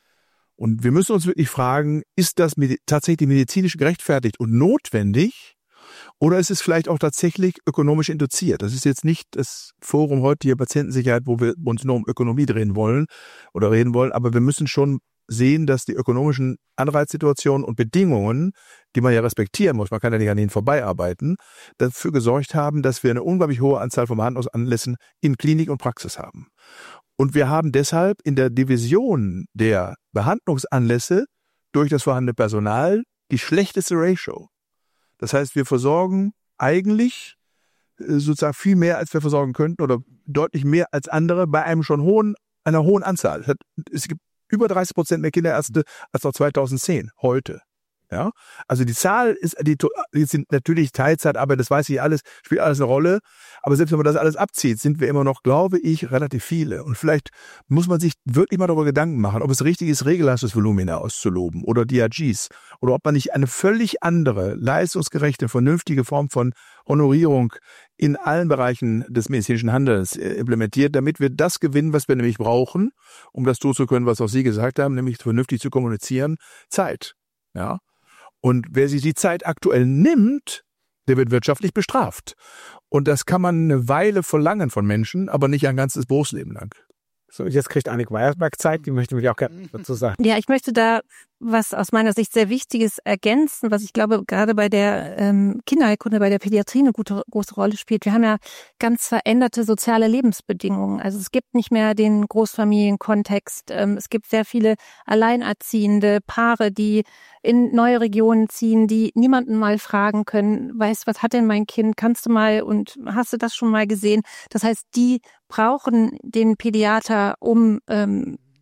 Und wir müssen uns wirklich fragen, ist das tatsächlich medizinisch gerechtfertigt und notwendig oder ist es vielleicht auch tatsächlich ökonomisch induziert? Das ist jetzt nicht das Forum heute hier Patientensicherheit, wo wir uns nur um Ökonomie drehen wollen oder reden wollen, aber wir müssen schon sehen, dass die ökonomischen Anreizsituationen und Bedingungen, die man ja respektieren muss, man kann ja nicht an ihnen vorbeiarbeiten, dafür gesorgt haben, dass wir eine unglaublich hohe Anzahl von Behandlungsanlässen in Klinik und Praxis haben. Und wir haben deshalb in der Division der Behandlungsanlässe durch das vorhandene Personal die schlechteste Ratio. Das heißt, wir versorgen eigentlich sozusagen viel mehr, als wir versorgen könnten oder deutlich mehr als andere bei einem schon hohen, einer hohen Anzahl. Es gibt über dreißig Prozent mehr Kinderärzte als noch zweitausendzehn, heute. Ja, also die Zahl ist, die, die sind natürlich Teilzeitarbeit, das weiß ich alles, spielt alles eine Rolle. Aber selbst wenn man das alles abzieht, sind wir immer noch, glaube ich, relativ viele. Und vielleicht muss man sich wirklich mal darüber Gedanken machen, ob es richtig ist, Regelleistungsvolumina auszuloben oder D R Gs oder ob man nicht eine völlig andere, leistungsgerechte, vernünftige Form von Honorierung in allen Bereichen des medizinischen Handelns implementiert, damit wir das gewinnen, was wir nämlich brauchen, um das tun zu können, was auch Sie gesagt haben, nämlich vernünftig zu kommunizieren, Zeit. Ja. Und wer sich die Zeit aktuell nimmt, der wird wirtschaftlich bestraft. Und das kann man eine Weile verlangen von Menschen, aber nicht ein ganzes Berufsleben lang. So, jetzt kriegt Annik Weiersberg Zeit, die möchte mir auch gerne dazu sagen. Ja, ich möchte da was aus meiner Sicht sehr Wichtiges ergänzen, was ich glaube gerade bei der ähm, Kinderheilkunde, bei der Pädiatrie eine gute, große Rolle spielt. Wir haben ja ganz veränderte soziale Lebensbedingungen. Also es gibt nicht mehr den Großfamilienkontext. Ähm, es gibt sehr viele alleinerziehende Paare, die in neue Regionen ziehen, die niemanden mal fragen können, weißt, was hat denn mein Kind, kannst du mal und hast du das schon mal gesehen? Das heißt, die brauchen den Pädiater, um ähm,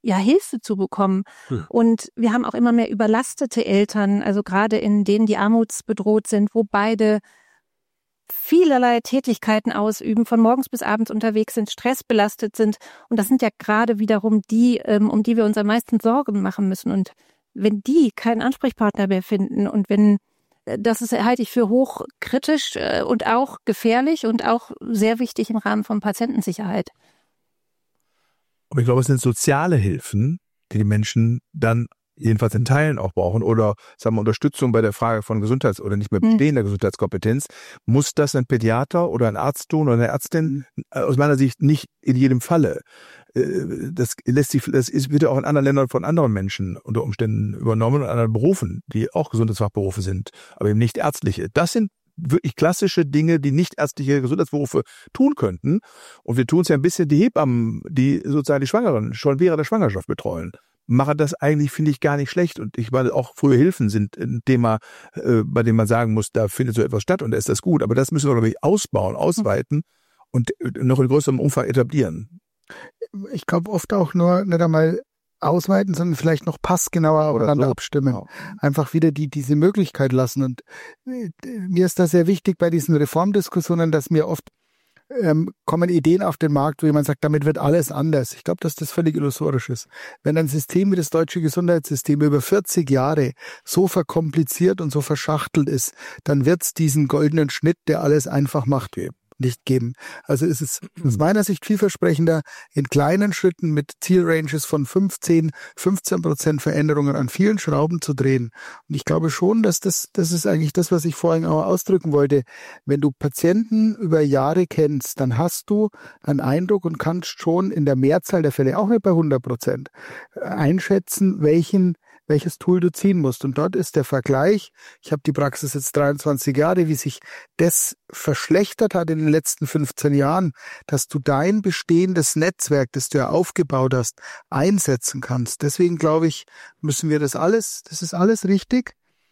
ja Hilfe zu bekommen. Hm. Und wir haben auch immer mehr überlastete Eltern, also gerade in denen, die armutsbedroht sind, wo beide vielerlei Tätigkeiten ausüben, von morgens bis abends unterwegs sind, stressbelastet sind. Und das sind ja gerade wiederum die, um die wir uns am meisten Sorgen machen müssen. Und wenn die keinen Ansprechpartner mehr finden und wenn, das ist, halte ich für hochkritisch und auch gefährlich und auch sehr wichtig im Rahmen von Patientensicherheit. Aber ich glaube, es sind soziale Hilfen, die die Menschen dann jedenfalls in Teilen auch brauchen oder sagen wir Unterstützung bei der Frage von Gesundheits- oder nicht mehr bestehender hm. Gesundheitskompetenz. Muss das ein Pädiater oder ein Arzt tun oder eine Ärztin? Aus meiner Sicht nicht in jedem Falle. Das lässt sich, das ist, wird auch in anderen Ländern von anderen Menschen unter Umständen übernommen und in anderen Berufen, die auch Gesundheitsfachberufe sind, aber eben nicht ärztliche. Das sind wirklich klassische Dinge, die nicht ärztliche Gesundheitsberufe tun könnten. Und wir tun es ja ein bisschen, die Hebammen, die sozusagen die Schwangeren schon während der Schwangerschaft betreuen, machen das eigentlich, finde ich, gar nicht schlecht. Und ich meine, auch frühe Hilfen sind ein Thema, äh, bei dem man sagen muss, da findet so etwas statt und da ist das gut. Aber das müssen wir, glaube ich, ausbauen, ausweiten und noch in größerem Umfang etablieren. Ich glaube oft auch nur nicht einmal ausweiten, sondern vielleicht noch passgenauer aufeinander so. abstimmen. Genau. Einfach wieder die diese Möglichkeit lassen. Und äh, mir ist das sehr wichtig bei diesen Reformdiskussionen, dass mir oft ähm, kommen Ideen auf den Markt, wo jemand sagt, damit wird alles anders. Ich glaube, dass das völlig illusorisch ist. Wenn ein System wie das deutsche Gesundheitssystem über vierzig Jahre so verkompliziert und so verschachtelt ist, dann wird es diesen goldenen Schnitt, der alles einfach macht, nicht geben. Also ist es aus meiner Sicht vielversprechender, in kleinen Schritten mit Zielranges von fünfzehn, fünfzehn Prozent Veränderungen an vielen Schrauben zu drehen. Und ich glaube schon, dass das, das ist eigentlich das, was ich vorhin auch ausdrücken wollte. Wenn du Patienten über Jahre kennst, dann hast du einen Eindruck und kannst schon in der Mehrzahl der Fälle, auch nicht bei hundert Prozent, einschätzen, welchen welches Tool du ziehen musst. Und dort ist der Vergleich, ich habe die Praxis jetzt dreiundzwanzig Jahre, wie sich das verschlechtert hat in den letzten fünfzehn Jahren, dass du dein bestehendes Netzwerk, das du ja aufgebaut hast, einsetzen kannst. Deswegen glaube ich, müssen wir das alles, das ist alles richtig.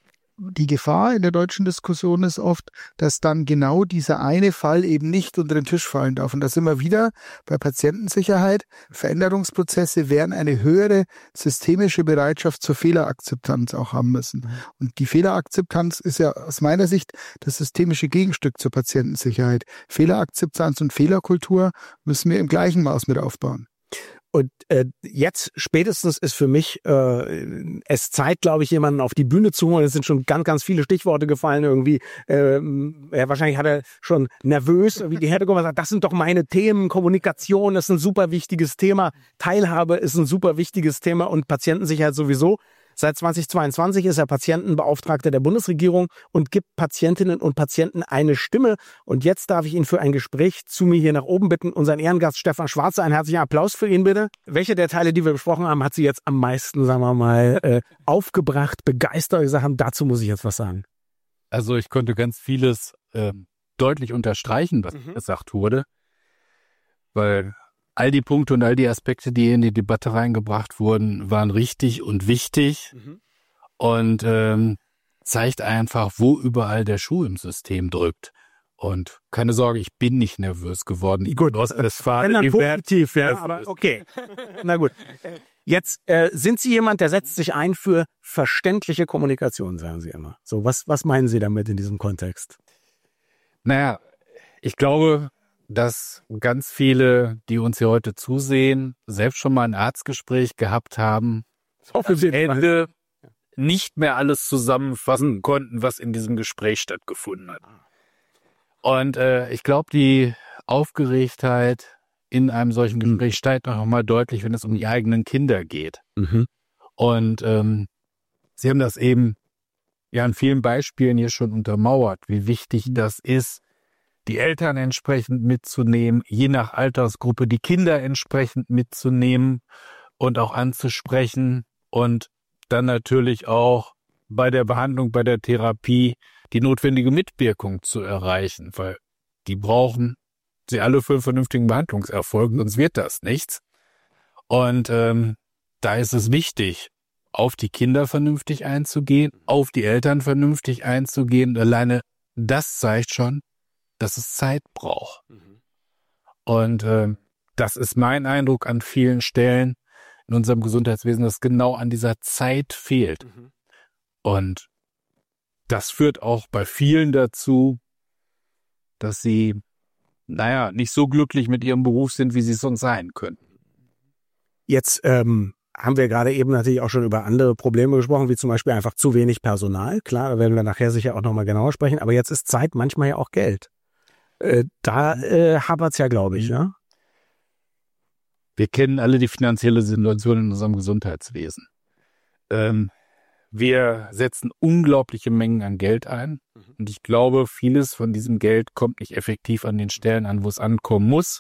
Die Gefahr in der deutschen Diskussion ist oft, dass dann genau dieser eine Fall eben nicht unter den Tisch fallen darf. Und da sind wir wieder bei Patientensicherheit. Veränderungsprozesse werden eine höhere systemische Bereitschaft zur Fehlerakzeptanz auch haben müssen. Und die Fehlerakzeptanz ist ja aus meiner Sicht das systemische Gegenstück zur Patientensicherheit. Fehlerakzeptanz und Fehlerkultur müssen wir im gleichen Maß mit aufbauen. Und äh, jetzt spätestens ist für mich äh, es Zeit, glaube ich, jemanden auf die Bühne zu holen. Es sind schon ganz, ganz viele Stichworte gefallen irgendwie. Ähm, ja, wahrscheinlich hat er schon nervös, wie die Herde gesagt, das sind doch meine Themen. Kommunikation ist ein super wichtiges Thema. Teilhabe ist ein super wichtiges Thema und Patientensicherheit sowieso. Seit zweitausendzweiundzwanzig ist er Patientenbeauftragter der Bundesregierung und gibt Patientinnen und Patienten eine Stimme. Und jetzt darf ich ihn für ein Gespräch zu mir hier nach oben bitten. Unseren Ehrengast Stefan Schwarze, einen herzlichen Applaus für ihn bitte. Welche der Teile, die wir besprochen haben, hat Sie jetzt am meisten, sagen wir mal, äh, aufgebracht, begeistert? gesagt haben, dazu muss ich jetzt was sagen. Also ich konnte ganz vieles äh, deutlich unterstreichen, was mhm. gesagt wurde, weil all die Punkte und all die Aspekte, die in die Debatte reingebracht wurden, waren richtig und wichtig mhm. und ähm, zeigt einfach, wo überall der Schuh im System drückt. Und keine Sorge, ich bin nicht nervös geworden. Gut, das war positiv, ja, aber okay. Na gut. Jetzt äh, sind Sie jemand, der setzt sich ein für verständliche Kommunikation, sagen Sie immer. So, was, was meinen Sie damit in diesem Kontext? Naja, ich glaube, dass ganz viele, die uns hier heute zusehen, selbst schon mal ein Arztgespräch gehabt haben, am Ende nicht mehr alles zusammenfassen konnten, was in diesem Gespräch stattgefunden hat. Und äh, ich glaube, die Aufgeregtheit in einem solchen Gespräch steigt noch mal deutlich, wenn es um die eigenen Kinder geht. Mhm. Und ähm, Sie haben das eben ja an vielen Beispielen hier schon untermauert, wie wichtig das ist, die Eltern entsprechend mitzunehmen, je nach Altersgruppe die Kinder entsprechend mitzunehmen und auch anzusprechen und dann natürlich auch bei der Behandlung, bei der Therapie die notwendige Mitwirkung zu erreichen, weil die brauchen sie alle für einen vernünftigen Behandlungserfolg, sonst wird das nichts. Und ähm, da ist es wichtig, auf die Kinder vernünftig einzugehen, auf die Eltern vernünftig einzugehen. Und alleine das zeigt schon, dass es Zeit braucht. Mhm. Und äh, das ist mein Eindruck an vielen Stellen. in unserem Gesundheitswesen, das genau an dieser Zeit fehlt. Mhm. Und das führt auch bei vielen dazu, dass sie, naja, nicht so glücklich mit ihrem Beruf sind, wie sie sonst sein können. Jetzt ähm, haben wir gerade eben natürlich auch schon über andere Probleme gesprochen, wie zum Beispiel einfach zu wenig Personal. Klar, da werden wir nachher sicher auch nochmal genauer sprechen. Aber jetzt ist Zeit manchmal ja auch Geld. Äh, da äh, hapert's ja, glaube ich, ne? Wir kennen alle die finanzielle Situation in unserem Gesundheitswesen. Ähm, wir setzen unglaubliche Mengen an Geld ein. Und ich glaube, vieles von diesem Geld kommt nicht effektiv an den Stellen an, wo es ankommen muss.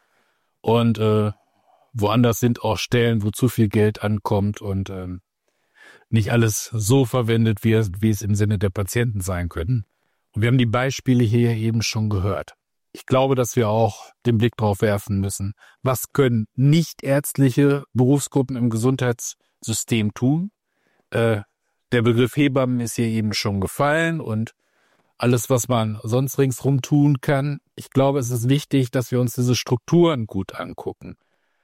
Und äh, woanders sind auch Stellen, wo zu viel Geld ankommt und ähm, nicht alles so verwendet, wie es, wie es im Sinne der Patienten sein können. Und wir haben die Beispiele hier eben schon gehört. Ich glaube, dass wir auch den Blick drauf werfen müssen. Was können nichtärztliche Berufsgruppen im Gesundheitssystem tun? Äh, der Begriff Hebammen ist hier eben schon gefallen und alles, was man sonst ringsrum tun kann. Ich glaube, es ist wichtig, dass wir uns diese Strukturen gut angucken.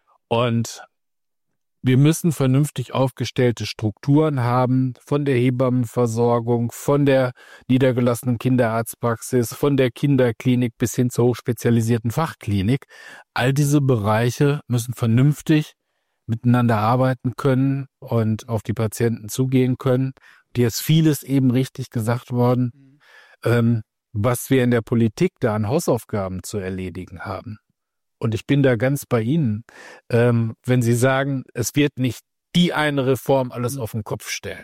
Und wir müssen vernünftig aufgestellte Strukturen haben, von der Hebammenversorgung, von der niedergelassenen Kinderarztpraxis, von der Kinderklinik bis hin zur hochspezialisierten Fachklinik. All diese Bereiche müssen vernünftig miteinander arbeiten können und auf die Patienten zugehen können. Hier ist vieles eben richtig gesagt worden, ähm, was wir in der Politik da an Hausaufgaben zu erledigen haben. Und ich bin da ganz bei Ihnen, ähm, wenn Sie sagen, es wird nicht die eine Reform alles auf den Kopf stellen.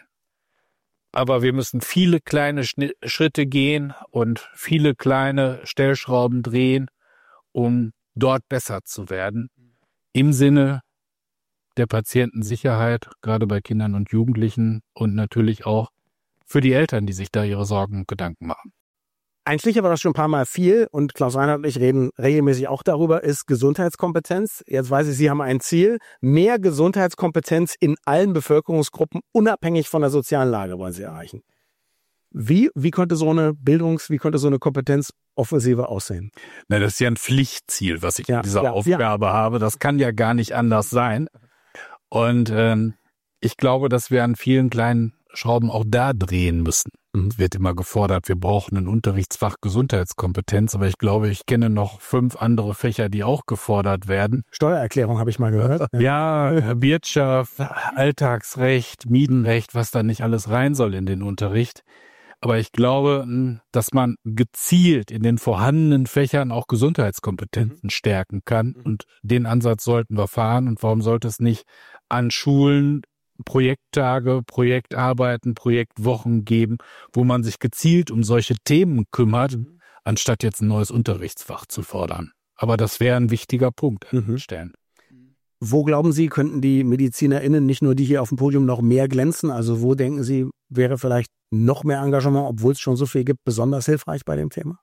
Aber wir müssen viele kleine Schnitt, Schritte gehen und viele kleine Stellschrauben drehen, um dort besser zu werden. Im Sinne der Patientensicherheit, gerade bei Kindern und Jugendlichen und natürlich auch für die Eltern, die sich da ihre Sorgen und Gedanken machen. Ein Stichwort, das schon ein paar Mal fiel, und Klaus Reinhardt und ich reden regelmäßig auch darüber, ist Gesundheitskompetenz. Jetzt weiß ich, Sie haben ein Ziel. Mehr Gesundheitskompetenz in allen Bevölkerungsgruppen, unabhängig von der sozialen Lage, wollen Sie erreichen. Wie, wie könnte so eine Bildungs-, wie könnte so eine Kompetenzoffensive aussehen? Na, das ist ja ein Pflichtziel, was ich ja, in dieser ja, Aufgabe ja. habe. Das kann ja gar nicht anders sein. Und ähm, ich glaube, dass wir an vielen kleinen Schrauben auch da drehen müssen. Es wird immer gefordert, wir brauchen ein Unterrichtsfach Gesundheitskompetenz, aber ich glaube, ich kenne noch fünf andere Fächer, die auch gefordert werden. Steuererklärung habe ich mal gehört. Ja, Wirtschaft, Alltagsrecht, Mietenrecht, was da nicht alles rein soll in den Unterricht. Aber ich glaube, dass man gezielt in den vorhandenen Fächern auch Gesundheitskompetenzen stärken kann. Und den Ansatz sollten wir fahren. Und warum sollte es nicht an Schulen Projekttage, Projektarbeiten, Projektwochen geben, wo man sich gezielt um solche Themen kümmert, mhm. anstatt jetzt ein neues Unterrichtsfach zu fordern. Aber das wäre ein wichtiger Punkt an mhm. Stellen. Wo glauben Sie, könnten die MedizinerInnen, nicht nur die hier auf dem Podium, noch mehr glänzen? Also wo denken Sie, wäre vielleicht noch mehr Engagement, obwohl es schon so viel gibt, besonders hilfreich bei dem Thema?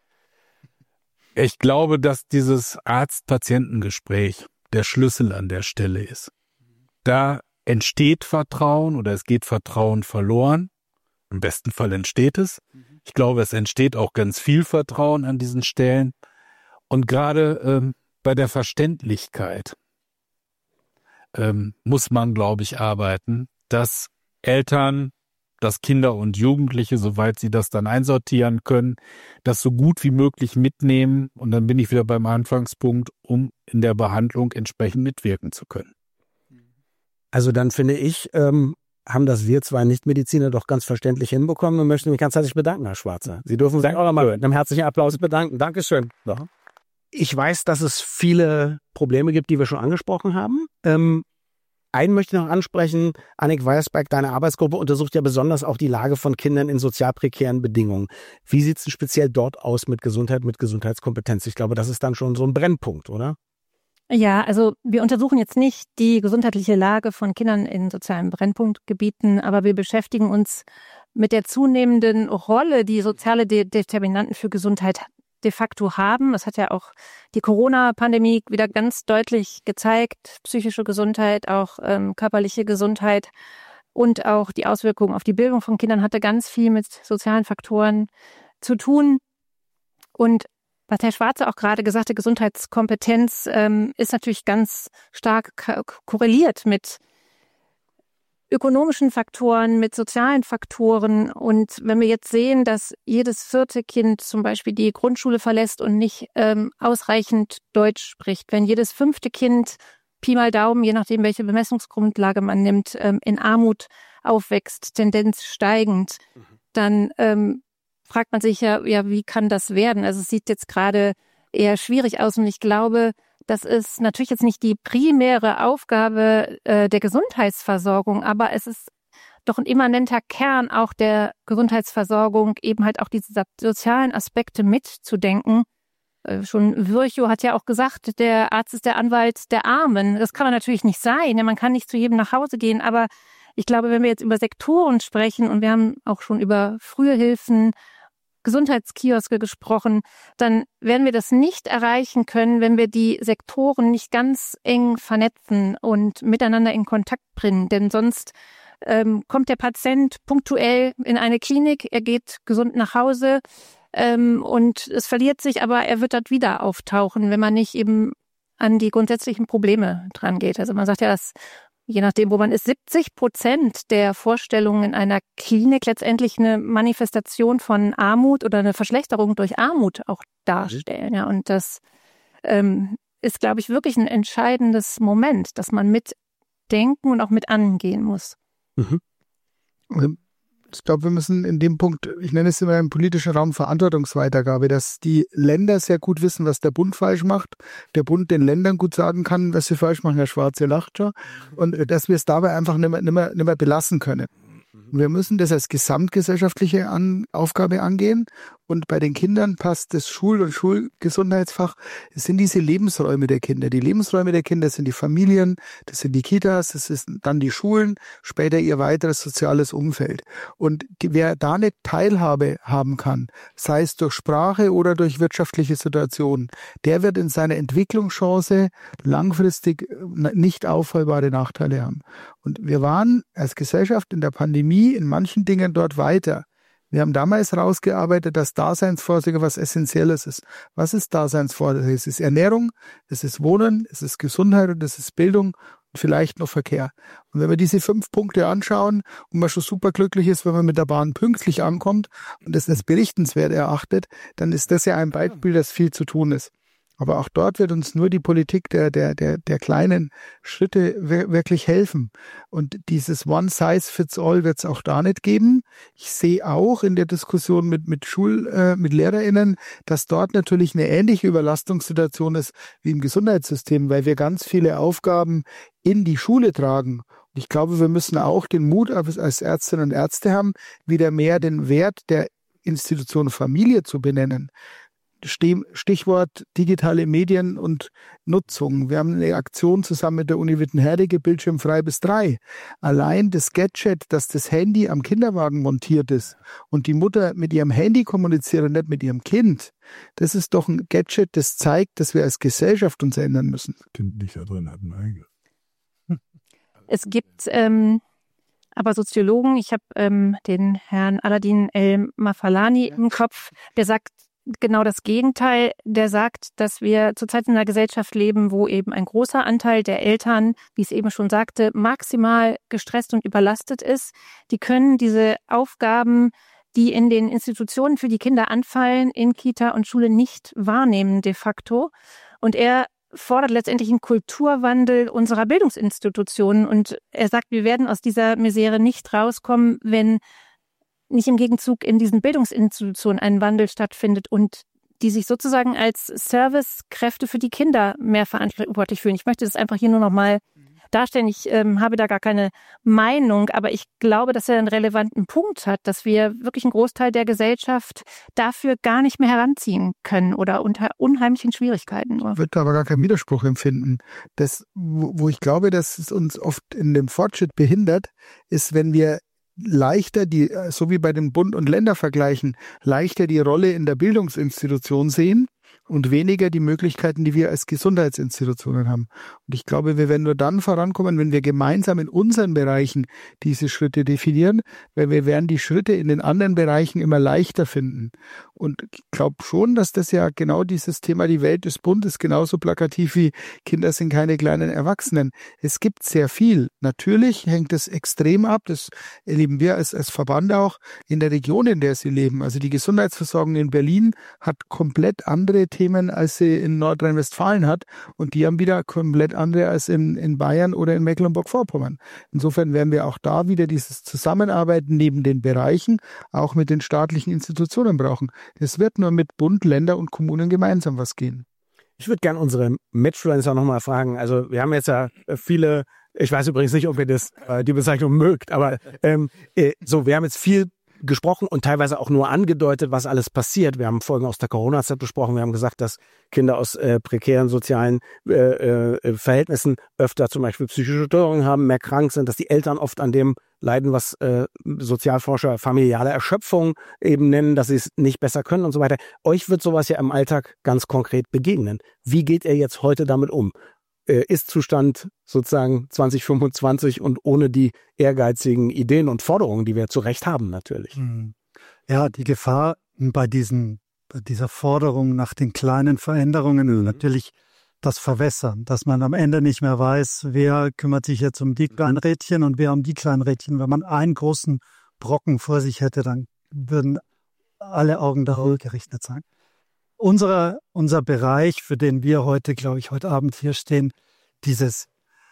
Ich glaube, dass dieses Arzt-Patienten-Gespräch der Schlüssel an der Stelle ist. Da entsteht Vertrauen oder es geht Vertrauen verloren. Im besten Fall entsteht es. Ich glaube, es entsteht auch ganz viel Vertrauen an diesen Stellen. Und gerade ähm, bei der Verständlichkeit ähm, muss man, glaube ich, arbeiten, dass Eltern, dass Kinder und Jugendliche, soweit sie das dann einsortieren können, das so gut wie möglich mitnehmen. Und dann bin ich wieder beim Anfangspunkt, um in der Behandlung entsprechend mitwirken zu können. Also dann finde ich, ähm, haben das wir zwei Nichtmediziner doch ganz verständlich hinbekommen und möchte mich ganz herzlich bedanken, Herr Schwarzer. Sie dürfen sich auch nochmal mit einem herzlichen Applaus bedanken. Dankeschön. Ja. Ich weiß, dass es viele Probleme gibt, die wir schon angesprochen haben. Ähm, einen möchte ich noch ansprechen. Annik Weiersberg, deine Arbeitsgruppe untersucht ja besonders auch die Lage von Kindern in sozial prekären Bedingungen. Wie sieht es denn speziell dort aus mit Gesundheit, mit Gesundheitskompetenz? Ich glaube, das ist dann schon so ein Brennpunkt, oder? Ja, also wir untersuchen jetzt nicht die gesundheitliche Lage von Kindern in sozialen Brennpunktgebieten, aber wir beschäftigen uns mit der zunehmenden Rolle, die soziale De- Determinanten für Gesundheit de facto haben. Das hat ja auch die Corona-Pandemie wieder ganz deutlich gezeigt. Psychische Gesundheit, auch ähm, körperliche Gesundheit und auch die Auswirkungen auf die Bildung von Kindern hatte ganz viel mit sozialen Faktoren zu tun. Und Was Herr Schwarze auch gerade gesagt hat, Gesundheitskompetenz ähm, ist natürlich ganz stark k- korreliert mit ökonomischen Faktoren, mit sozialen Faktoren. Und wenn wir jetzt sehen, dass jedes vierte Kind zum Beispiel die Grundschule verlässt und nicht ähm, ausreichend Deutsch spricht, wenn jedes fünfte Kind, Pi mal Daumen, je nachdem, welche Bemessungsgrundlage man nimmt, ähm, in Armut aufwächst, Tendenz steigend, dann ähm, fragt man sich ja, ja, wie kann das werden? Also es sieht jetzt gerade eher schwierig aus und ich glaube, das ist natürlich jetzt nicht die primäre Aufgabe äh, der Gesundheitsversorgung, aber es ist doch ein immanenter Kern auch der Gesundheitsversorgung, eben halt auch diese sozialen Aspekte mitzudenken. Äh, schon Virchow hat ja auch gesagt, der Arzt ist der Anwalt der Armen. Das kann man natürlich nicht sein. Man kann nicht zu jedem nach Hause gehen, aber ich glaube, wenn wir jetzt über Sektoren sprechen und wir haben auch schon über frühe Hilfen, Gesundheitskioske gesprochen, dann werden wir das nicht erreichen können, wenn wir die Sektoren nicht ganz eng vernetzen und miteinander in Kontakt bringen. Denn sonst ähm, kommt der Patient punktuell in eine Klinik, er geht gesund nach Hause ähm, und es verliert sich, aber er wird dort wieder auftauchen, wenn man nicht eben an die grundsätzlichen Probleme dran geht. Also man sagt ja, dass je nachdem, wo man ist, siebzig Prozent der Vorstellungen in einer Klinik letztendlich eine Manifestation von Armut oder eine Verschlechterung durch Armut auch darstellen. Ja, und das ähm, ist, glaube ich, wirklich ein entscheidendes Moment, dass man mitdenken und auch mit angehen muss. Mhm. Ich glaube, wir müssen in dem Punkt, ich nenne es immer im politischen Raum Verantwortungsweitergabe, dass die Länder sehr gut wissen, was der Bund falsch macht, der Bund den Ländern gut sagen kann, was sie falsch machen, Herr Schwarze lacht schon, und dass wir es dabei einfach nicht mehr, nicht mehr, nicht mehr belassen können. Wir müssen das als gesamtgesellschaftliche An- Aufgabe angehen. Und bei den Kindern passt das Schul- und Schulgesundheitsfach, es sind diese Lebensräume der Kinder. Die Lebensräume der Kinder sind die Familien, das sind die Kitas, das ist dann die Schulen, später ihr weiteres soziales Umfeld. Und wer da eine Teilhabe haben kann, sei es durch Sprache oder durch wirtschaftliche Situationen, der wird in seiner Entwicklungschance langfristig nicht aufholbare Nachteile haben. Und wir waren als Gesellschaft in der Pandemie in manchen Dingen dort weiter. Wir haben damals herausgearbeitet, dass Daseinsvorsorge was Essentielles ist. Was ist Daseinsvorsorge? Es ist Ernährung, es ist Wohnen, es ist Gesundheit und es ist Bildung und vielleicht noch Verkehr. Und wenn wir diese fünf Punkte anschauen und man schon superglücklich ist, wenn man mit der Bahn pünktlich ankommt und das als berichtenswert erachtet, dann ist das ja ein Beispiel, dass viel zu tun ist. Aber auch dort wird uns nur die Politik der, der, der, der kleinen Schritte wirklich helfen. Und dieses One-Size-Fits-All wird es auch da nicht geben. Ich sehe auch in der Diskussion mit, mit Schul-, äh, mit LehrerInnen, dass dort natürlich eine ähnliche Überlastungssituation ist wie im Gesundheitssystem, weil wir ganz viele Aufgaben in die Schule tragen. Und ich glaube, wir müssen auch den Mut als Ärztinnen und Ärzte haben, wieder mehr den Wert der Institution Familie zu benennen. Stichwort digitale Medien und Nutzung. Wir haben eine Aktion zusammen mit der Uni Wittenherdecke, bildschirmfrei bis drei. Allein das Gadget, dass das Handy am Kinderwagen montiert ist und die Mutter mit ihrem Handy kommuniziert und nicht mit ihrem Kind, das ist doch ein Gadget, das zeigt, dass wir als Gesellschaft uns ändern müssen. Das Kind nicht da drin hat einen Eingriff. Es gibt ähm, aber Soziologen, ich habe ähm, den Herrn Aladin El-Mafalani im Kopf, der sagt, genau das Gegenteil, der sagt, dass wir zurzeit in einer Gesellschaft leben, wo eben ein großer Anteil der Eltern, wie es eben schon sagte, maximal gestresst und überlastet ist. Die können diese Aufgaben, die in den Institutionen für die Kinder anfallen, in Kita und Schule nicht wahrnehmen de facto. Und er fordert letztendlich einen Kulturwandel unserer Bildungsinstitutionen. Und er sagt, wir werden aus dieser Misere nicht rauskommen, wenn nicht im Gegenzug in diesen Bildungsinstitutionen ein Wandel stattfindet und die sich sozusagen als Servicekräfte für die Kinder mehr verantwortlich fühlen. Ich möchte das einfach hier nur noch mal darstellen. Ich ähm, habe da gar keine Meinung, aber ich glaube, dass er einen relevanten Punkt hat, dass wir wirklich einen Großteil der Gesellschaft dafür gar nicht mehr heranziehen können oder unter unheimlichen Schwierigkeiten. Ich würde aber gar keinen Widerspruch empfinden. Das, wo, wo ich glaube, dass es uns oft in dem Fortschritt behindert, ist, wenn wir leichter die, so wie bei den Bund- und Ländervergleichen, leichter die Rolle in der Bildungsinstitution sehen und weniger die Möglichkeiten, die wir als Gesundheitsinstitutionen haben. Und ich glaube, wir werden nur dann vorankommen, wenn wir gemeinsam in unseren Bereichen diese Schritte definieren, weil wir werden die Schritte in den anderen Bereichen immer leichter finden. Und ich glaube schon, dass das ja genau dieses Thema, die Welt ist bunt, ist genauso plakativ wie Kinder sind keine kleinen Erwachsenen. Es gibt sehr viel. Natürlich hängt es extrem ab, das erleben wir als, als Verband auch in der Region, in der sie leben. Also die Gesundheitsversorgung in Berlin hat komplett andere Themen, als sie in Nordrhein-Westfalen hat. Und die haben wieder komplett andere als in, in Bayern oder in Mecklenburg-Vorpommern. Insofern werden wir auch da wieder dieses Zusammenarbeiten neben den Bereichen auch mit den staatlichen Institutionen brauchen. Es wird nur mit Bund, Länder und Kommunen gemeinsam was gehen. Ich würde gerne unsere Mitfluencer nochmal fragen. Also wir haben jetzt ja viele, ich weiß übrigens nicht, ob ihr das äh, die Bezeichnung mögt, aber ähm, äh, so, wir haben jetzt viel gesprochen und teilweise auch nur angedeutet, was alles passiert. Wir haben Folgen aus der Corona-Zeit besprochen. Wir haben gesagt, dass Kinder aus äh, prekären sozialen äh, äh, Verhältnissen öfter zum Beispiel psychische Störungen haben, mehr krank sind, dass die Eltern oft an dem leiden, was äh, Sozialforscher familiale Erschöpfung eben nennen, dass sie es nicht besser können und so weiter. Euch wird sowas ja im Alltag ganz konkret begegnen. Wie geht ihr jetzt heute damit um? Ist-Zustand sozusagen zwanzig fünfundzwanzig und ohne die ehrgeizigen Ideen und Forderungen, die wir zu Recht haben natürlich. Ja, die Gefahr bei diesen, bei dieser Forderung nach den kleinen Veränderungen mhm. natürlich das Verwässern, dass man am Ende nicht mehr weiß, wer kümmert sich jetzt um die kleinen Rädchen und wer um die kleinen Rädchen. Wenn man einen großen Brocken vor sich hätte, dann würden alle Augen darauf gerichtet sein. Unser, unser Bereich, für den wir heute, glaube ich, heute Abend hier stehen, dieses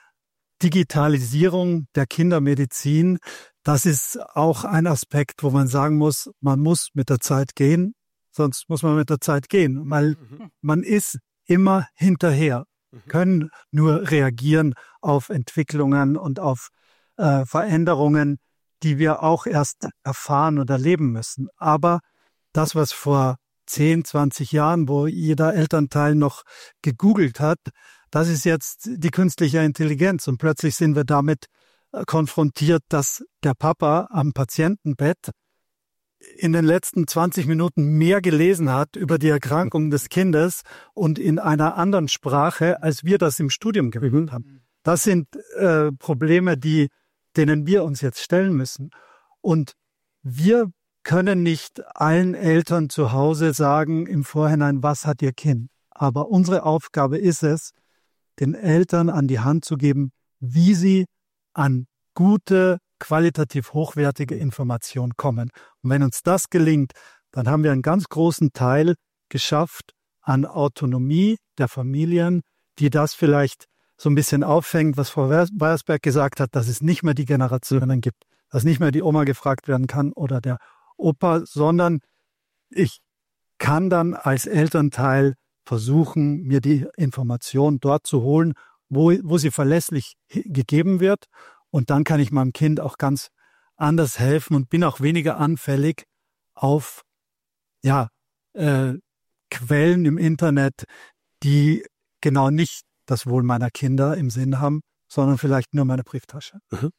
Digitalisierung der Kindermedizin, das ist auch ein Aspekt, wo man sagen muss, man muss mit der Zeit gehen, sonst muss man mit der Zeit gehen, weil man ist immer hinterher, können nur reagieren auf Entwicklungen und auf äh, Veränderungen, die wir auch erst erfahren und erleben müssen. Aber das, was vor zehn, zwanzig Jahren, wo jeder Elternteil noch gegoogelt hat, das ist jetzt die künstliche Intelligenz. Und plötzlich sind wir damit konfrontiert, dass der Papa am Patientenbett in den letzten zwanzig Minuten mehr gelesen hat über die Erkrankung des Kindes und in einer anderen Sprache, als wir das im Studium gewöhnt haben. Das sind äh, Probleme, die, denen wir uns jetzt stellen müssen. Und wir können nicht allen Eltern zu Hause sagen im Vorhinein, was hat ihr Kind. Aber unsere Aufgabe ist es, den Eltern an die Hand zu geben, wie sie an gute, qualitativ hochwertige Informationen kommen. Und wenn uns das gelingt, dann haben wir einen ganz großen Teil geschafft an Autonomie der Familien, die das vielleicht so ein bisschen auffängt, was Frau Weiersberg gesagt hat, dass es nicht mehr die Generationen gibt, dass nicht mehr die Oma gefragt werden kann oder der Opa, sondern ich kann dann als Elternteil versuchen, mir die Information dort zu holen, wo, wo sie verlässlich gegeben wird. Und dann kann ich meinem Kind auch ganz anders helfen und bin auch weniger anfällig auf ja, äh, Quellen im Internet, die genau nicht das Wohl meiner Kinder im Sinn haben, sondern vielleicht nur meine Brieftasche. Mhm.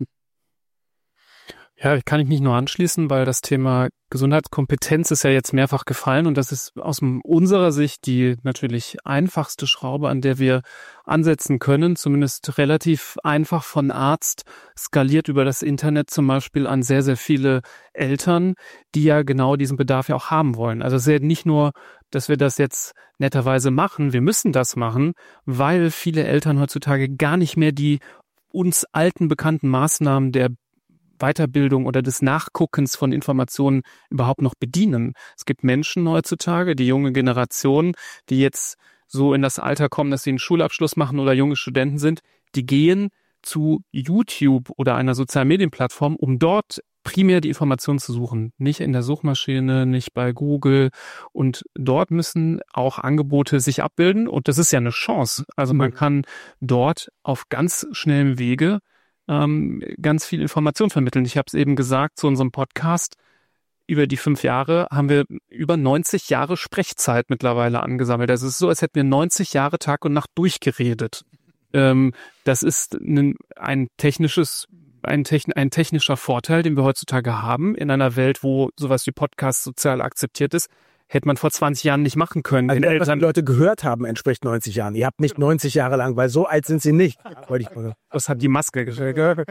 Ja, kann ich mich nur anschließen, weil das Thema Gesundheitskompetenz ist ja jetzt mehrfach gefallen und das ist aus unserer Sicht die natürlich einfachste Schraube, an der wir ansetzen können, zumindest relativ einfach von Arzt, skaliert über das Internet zum Beispiel an sehr, sehr viele Eltern, die ja genau diesen Bedarf ja auch haben wollen. Also es ist ja nicht nur, dass wir das jetzt netterweise machen, wir müssen das machen, weil viele Eltern heutzutage gar nicht mehr die uns alten bekannten Maßnahmen der Weiterbildung oder des Nachguckens von Informationen überhaupt noch bedienen. Es gibt Menschen heutzutage, die junge Generation, die jetzt so in das Alter kommen, dass sie einen Schulabschluss machen oder junge Studenten sind, die gehen zu YouTube oder einer sozialen Medienplattform, um dort primär die Informationen zu suchen. Nicht in der Suchmaschine, nicht bei Google. Und dort müssen auch Angebote sich abbilden. Und das ist ja eine Chance. Also man kann dort auf ganz schnellem Wege ganz viel Information vermitteln. Ich habe es eben gesagt zu unserem Podcast. Über die fünf Jahre haben wir über neunzig Jahre Sprechzeit mittlerweile angesammelt. Also es ist so, als hätten wir neunzig Jahre Tag und Nacht durchgeredet. Ähm, das ist ein, ein technisches, ein, techn, ein technischer Vorteil, den wir heutzutage haben in einer Welt, wo sowas wie Podcast sozial akzeptiert ist. hätte man vor zwanzig Jahren nicht machen können. Also, Den was Eltern, die Leute gehört haben, entspricht neunzig Jahren. Ihr habt nicht neunzig Jahre lang, weil so alt sind sie nicht. Wollte ich mal. das hat die Maske gehört.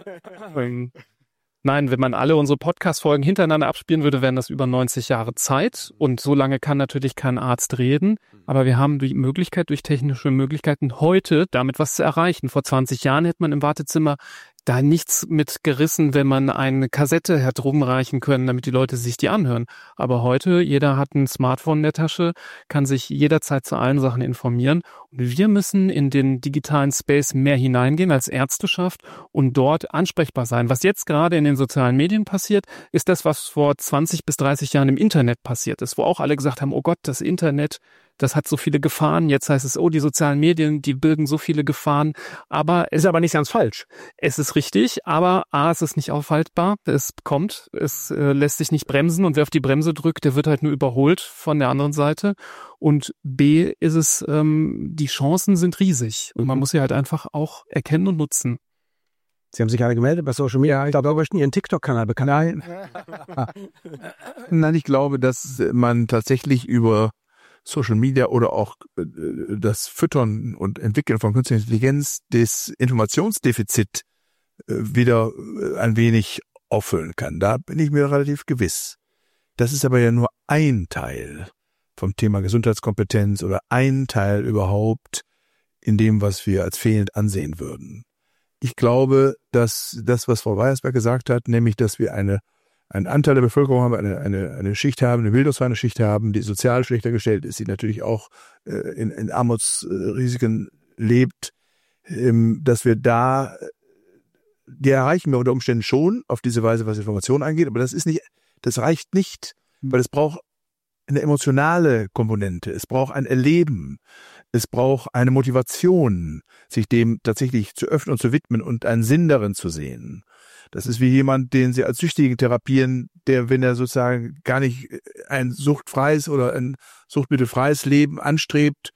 Nein, wenn man alle unsere Podcast-Folgen hintereinander abspielen würde, wären das über neunzig Jahre Zeit. Und so lange kann natürlich kein Arzt reden. Aber wir haben die Möglichkeit, durch technische Möglichkeiten heute damit was zu erreichen. Vor zwanzig Jahren hätte man im Wartezimmer da nichts mit gerissen, wenn man eine Kassette hätte rumreichen können, damit die Leute sich die anhören. Aber heute, jeder hat ein Smartphone in der Tasche, kann sich jederzeit zu allen Sachen informieren. Und wir müssen in den digitalen Space mehr hineingehen als Ärzteschaft und dort ansprechbar sein. Was jetzt gerade in den sozialen Medien passiert, ist das, was vor zwanzig bis dreißig Jahren im Internet passiert ist, wo auch alle gesagt haben, oh Gott, das Internet, das hat so viele Gefahren. Jetzt heißt es, oh, die sozialen Medien, die birgen so viele Gefahren. Aber es Ist aber nicht ganz falsch. Es ist richtig, aber A, es ist nicht aufhaltbar. Es kommt, es äh, lässt sich nicht bremsen und wer auf die Bremse drückt, der wird halt nur überholt von der anderen Seite. Und B, ist es, ähm, die Chancen sind riesig und man muss sie halt einfach auch erkennen und nutzen. Sie haben sich alle gemeldet bei Social Media. Ich glaube, wir möchten Ihren TikTok-Kanal bekannt. Nein. Nein, ich glaube, dass man tatsächlich über Social Media oder auch äh, das Füttern und Entwickeln von künstlicher Intelligenz das Informationsdefizit äh, wieder äh, ein wenig auffüllen kann. Da bin ich mir relativ gewiss. Das ist aber ja nur ein Teil vom Thema Gesundheitskompetenz oder ein Teil überhaupt in dem, was wir als fehlend ansehen würden. Ich glaube, dass das, was Frau Weiersberg gesagt hat, nämlich, dass wir eine einen Anteil der Bevölkerung haben, eine, eine, eine Schicht haben, eine bildungsferne Schicht haben, die sozial schlechter gestellt ist, die natürlich auch äh, in, in Armutsrisiken lebt, ähm, dass wir da, die erreichen wir unter Umständen schon auf diese Weise, was Information angeht, aber das ist nicht, das reicht nicht, weil es braucht eine emotionale Komponente, es braucht ein Erleben, es braucht eine Motivation, sich dem tatsächlich zu öffnen und zu widmen und einen Sinn darin zu sehen. Das ist wie jemand, den Sie als Süchtigen therapieren, der, wenn er sozusagen gar nicht ein suchtfreies oder ein suchtmittelfreies Leben anstrebt,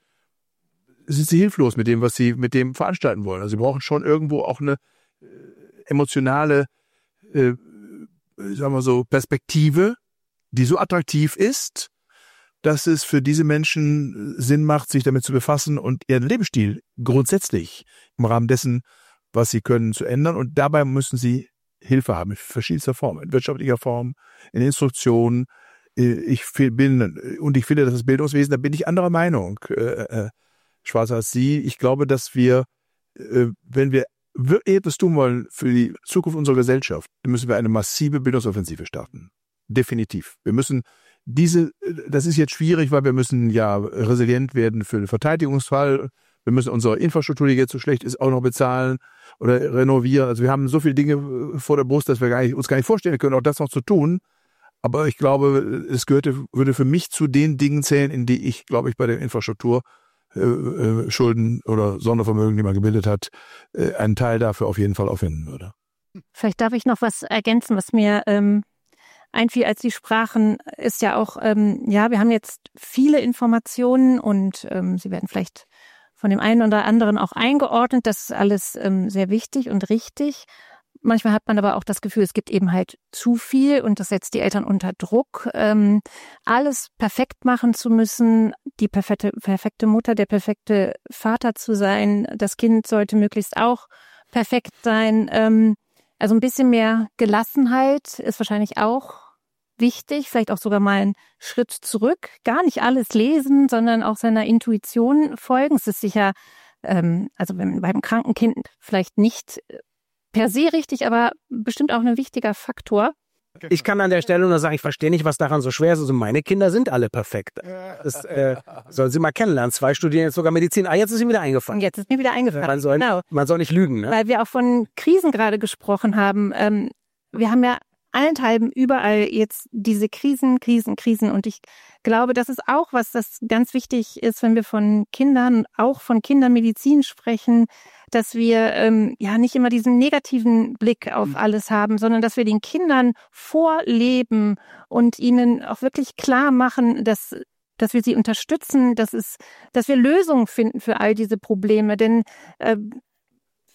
sind Sie hilflos mit dem, was Sie mit dem veranstalten wollen. Also Sie brauchen schon irgendwo auch eine äh, emotionale, äh, sagen wir so, Perspektive, die so attraktiv ist, dass es für diese Menschen Sinn macht, sich damit zu befassen und ihren Lebensstil grundsätzlich im Rahmen dessen, was sie können, zu ändern. Und dabei müssen sie Hilfe haben, in verschiedenster Form, in wirtschaftlicher Form, in Instruktionen. Ich bin, und ich finde, dass das Bildungswesen, da bin ich anderer Meinung, äh, äh, schwarzer als Sie. Ich glaube, dass wir, äh, wenn wir wirklich etwas tun wollen für die Zukunft unserer Gesellschaft, dann müssen wir eine massive Bildungsoffensive starten. Definitiv. Wir müssen diese, das ist jetzt schwierig, weil wir müssen ja resilient werden für den Verteidigungsfall. Wir müssen unsere Infrastruktur, die jetzt so schlecht ist, auch noch bezahlen oder renovieren. Also wir haben so viele Dinge vor der Brust, dass wir gar nicht, uns gar nicht vorstellen können, auch das noch zu tun. Aber ich glaube, es gehörte, würde für mich zu den Dingen zählen, in die ich, glaube ich, bei der Infrastruktur äh, äh, Schulden oder Sondervermögen, die man gebildet hat, äh, einen Teil dafür auf jeden Fall aufwenden würde. Vielleicht darf ich noch was ergänzen, was mir ähm, einfiel, als Sie sprachen, ist ja auch, ähm, ja, wir haben jetzt viele Informationen und ähm, sie werden vielleicht von dem einen oder anderen auch eingeordnet. Das ist alles ähm, sehr wichtig und richtig. Manchmal hat man aber auch das Gefühl, es gibt eben halt zu viel und das setzt die Eltern unter Druck, ähm, alles perfekt machen zu müssen, die perfekte, perfekte Mutter, der perfekte Vater zu sein. Das Kind sollte möglichst auch perfekt sein. Ähm, also ein bisschen mehr Gelassenheit ist wahrscheinlich auch wichtig, vielleicht auch sogar mal einen Schritt zurück. Gar nicht alles lesen, sondern auch seiner Intuition folgen. Es ist sicher, ähm, also wenn beim kranken Kind vielleicht nicht per se richtig, aber bestimmt auch ein wichtiger Faktor. Ich kann an der Stelle nur sagen, ich verstehe nicht, was daran so schwer ist. Also meine Kinder sind alle perfekt. Das äh, sollen Sie mal kennenlernen. Zwei studieren jetzt sogar Medizin. Ah, jetzt ist Ihnen wieder eingefallen. Und jetzt ist mir wieder eingefallen. Man soll, genau. man soll nicht lügen. Ne? Weil wir auch von Krisen gerade gesprochen haben. Ähm, wir haben ja allenthalben überall jetzt diese Krisen, Krisen, Krisen. Und ich glaube, das ist auch was, das ganz wichtig ist, wenn wir von Kindern, auch von Kindermedizin sprechen, dass wir ähm, ja nicht immer diesen negativen Blick auf alles haben, sondern dass wir den Kindern vorleben und ihnen auch wirklich klar machen, dass dass wir sie unterstützen, dass es, dass wir Lösungen finden für all diese Probleme. Denn äh,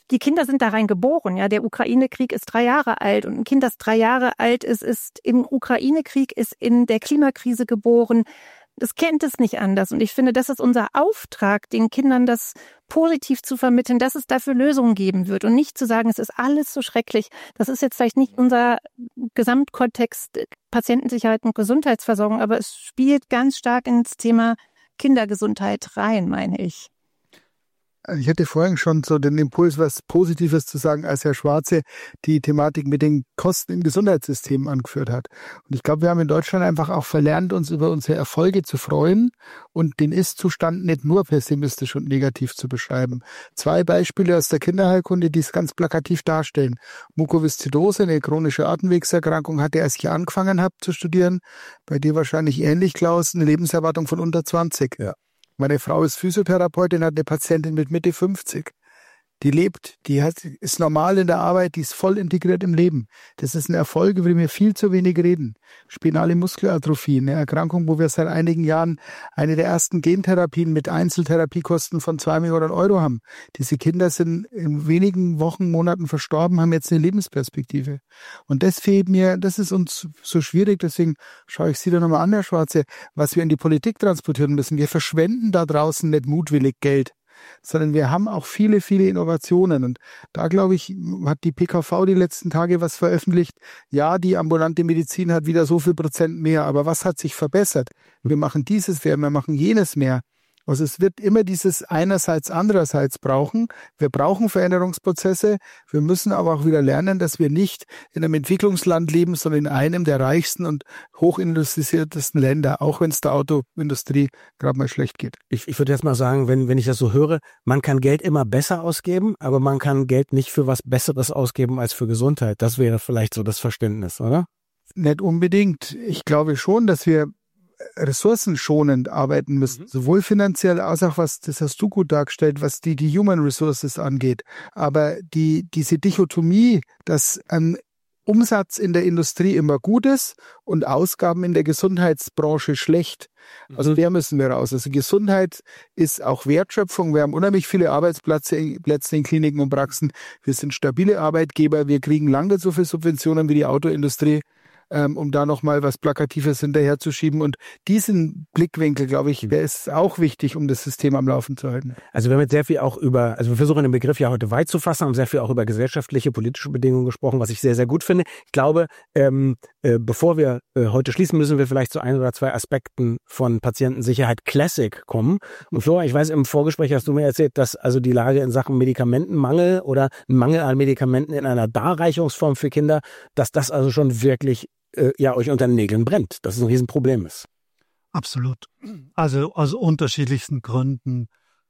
die Kinder sind da rein geboren. Ja, der Ukraine-Krieg ist drei Jahre alt und ein Kind, das drei Jahre alt ist, ist im Ukraine-Krieg, ist in der Klimakrise geboren. Das kennt es nicht anders. Und ich finde, das ist unser Auftrag, den Kindern das positiv zu vermitteln, dass es dafür Lösungen geben wird und nicht zu sagen, es ist alles so schrecklich. Das ist jetzt vielleicht nicht unser Gesamtkontext Patientensicherheit und Gesundheitsversorgung, aber es spielt ganz stark ins Thema Kindergesundheit rein, meine ich. Ich hatte vorhin schon so den Impuls, was Positives zu sagen, als Herr Schwarze die Thematik mit den Kosten im Gesundheitssystem angeführt hat. Und ich glaube, wir haben in Deutschland einfach auch verlernt, uns über unsere Erfolge zu freuen und den Ist-Zustand nicht nur pessimistisch und negativ zu beschreiben. Zwei Beispiele aus der Kinderheilkunde, die es ganz plakativ darstellen. Mukoviszidose, eine chronische Atemwegserkrankung, hatte, als ich angefangen habe zu studieren, bei dir wahrscheinlich ähnlich, Klaus, eine Lebenserwartung von unter zwanzig. Ja. Meine Frau ist Physiotherapeutin, hat eine Patientin mit Mitte fünfzig. Die lebt, die hat, ist normal in der Arbeit, die ist voll integriert im Leben. Das ist ein Erfolg, über den wir viel zu wenig reden. Spinale Muskelatrophie, eine Erkrankung, wo wir seit einigen Jahren eine der ersten Gentherapien mit Einzeltherapiekosten von zwei Millionen Euro haben. Diese Kinder sind in wenigen Wochen, Monaten verstorben, haben jetzt eine Lebensperspektive. Und das fehlt mir, das ist uns so schwierig, deswegen schaue ich Sie da nochmal an, Herr Schwarze, was wir in die Politik transportieren müssen. Wir verschwenden da draußen nicht mutwillig Geld, sondern wir haben auch viele, viele Innovationen. Und da, glaube ich, hat die P K V die letzten Tage was veröffentlicht. Ja, die ambulante Medizin hat wieder so viel Prozent mehr, aber was hat sich verbessert? Wir machen dieses mehr, wir machen jenes mehr. Also es wird immer dieses einerseits, andererseits brauchen. Wir brauchen Veränderungsprozesse. Wir müssen aber auch wieder lernen, dass wir nicht in einem Entwicklungsland leben, sondern in einem der reichsten und hochindustrialisiertesten Länder, auch wenn es der Autoindustrie gerade mal schlecht geht. Ich, ich würde jetzt mal sagen, wenn, wenn ich das so höre, man kann Geld immer besser ausgeben, aber man kann Geld nicht für was Besseres ausgeben als für Gesundheit. Das wäre vielleicht so das Verständnis, oder? Nicht unbedingt. Ich glaube schon, dass wir ressourcenschonend arbeiten müssen, mhm. sowohl finanziell als auch, was, das hast du gut dargestellt, was die, die Human Resources angeht. Aber die, diese Dichotomie, dass ein Umsatz in der Industrie immer gut ist und Ausgaben in der Gesundheitsbranche schlecht. Also der müssen wir raus. Also Gesundheit ist auch Wertschöpfung. Wir haben unheimlich viele Arbeitsplätze Plätze in Kliniken und Praxen. Wir sind stabile Arbeitgeber. Wir kriegen lange nicht so viele Subventionen wie die Autoindustrie, um da nochmal was Plakatives hinterherzuschieben. Und diesen Blickwinkel, glaube ich, der ist auch wichtig, um das System am Laufen zu halten. Also wir haben jetzt sehr viel auch über, also wir versuchen den Begriff ja heute weit zu fassen, haben sehr viel auch über gesellschaftliche, politische Bedingungen gesprochen, was ich sehr, sehr gut finde. Ich glaube, ähm, äh, bevor wir äh, heute schließen, müssen wir vielleicht zu ein oder zwei Aspekten von Patientensicherheit Classic kommen. Und Flora, ich weiß, im Vorgespräch hast du mir erzählt, dass also die Lage in Sachen Medikamentenmangel oder ein Mangel an Medikamenten in einer Darreichungsform für Kinder, dass das also schon wirklich ja euch unter den Nägeln brennt, dass es ein Riesenproblem ist. Absolut. Also aus unterschiedlichsten Gründen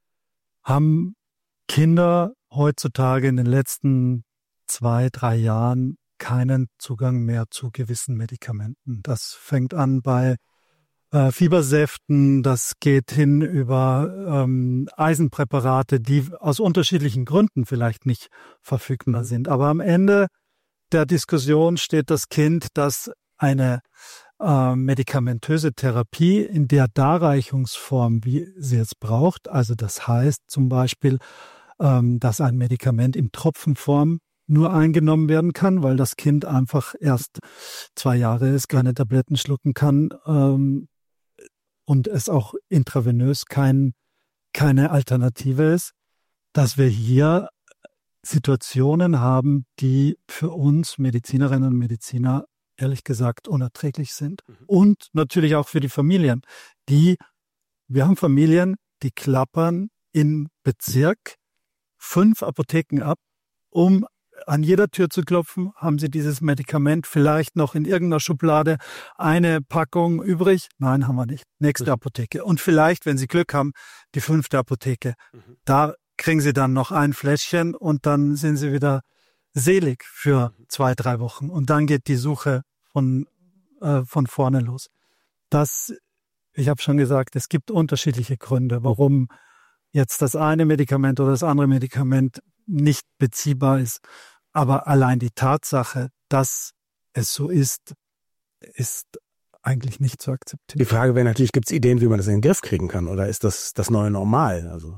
haben Kinder heutzutage in den letzten zwei, drei Jahren keinen Zugang mehr zu gewissen Medikamenten. Das fängt an bei äh, Fiebersäften, das geht hin über ähm, Eisenpräparate, die aus unterschiedlichen Gründen vielleicht nicht verfügbar sind. Aber am Ende der Diskussion steht das Kind, das eine äh, medikamentöse Therapie in der Darreichungsform, wie sie es braucht, also das heißt zum Beispiel, ähm, dass ein Medikament in Tropfenform nur eingenommen werden kann, weil das Kind einfach erst zwei Jahre ist, keine Tabletten schlucken kann ähm, und es auch intravenös kein, keine Alternative ist, dass wir hier Situationen haben, die für uns Medizinerinnen und Mediziner ehrlich gesagt unerträglich sind. Mhm. Und natürlich auch für die Familien. Die, wir haben Familien, die klappern im Bezirk fünf Apotheken ab, um an jeder Tür zu klopfen, haben sie dieses Medikament vielleicht noch in irgendeiner Schublade, eine Packung übrig. Nein, haben wir nicht. Nächste mhm. Apotheke. Und vielleicht, wenn sie Glück haben, die fünfte Apotheke. Mhm. Da kriegen sie dann noch ein Fläschchen und dann sind sie wieder selig für zwei, drei Wochen. Und dann geht die Suche von, äh, von vorne los. Das, ich habe schon gesagt, es gibt unterschiedliche Gründe, warum jetzt das eine Medikament oder das andere Medikament nicht beziehbar ist. Aber allein die Tatsache, dass es so ist, ist eigentlich nicht zu akzeptieren. Die Frage wäre natürlich, gibt es Ideen, wie man das in den Griff kriegen kann? Oder ist das das neue Normal? Also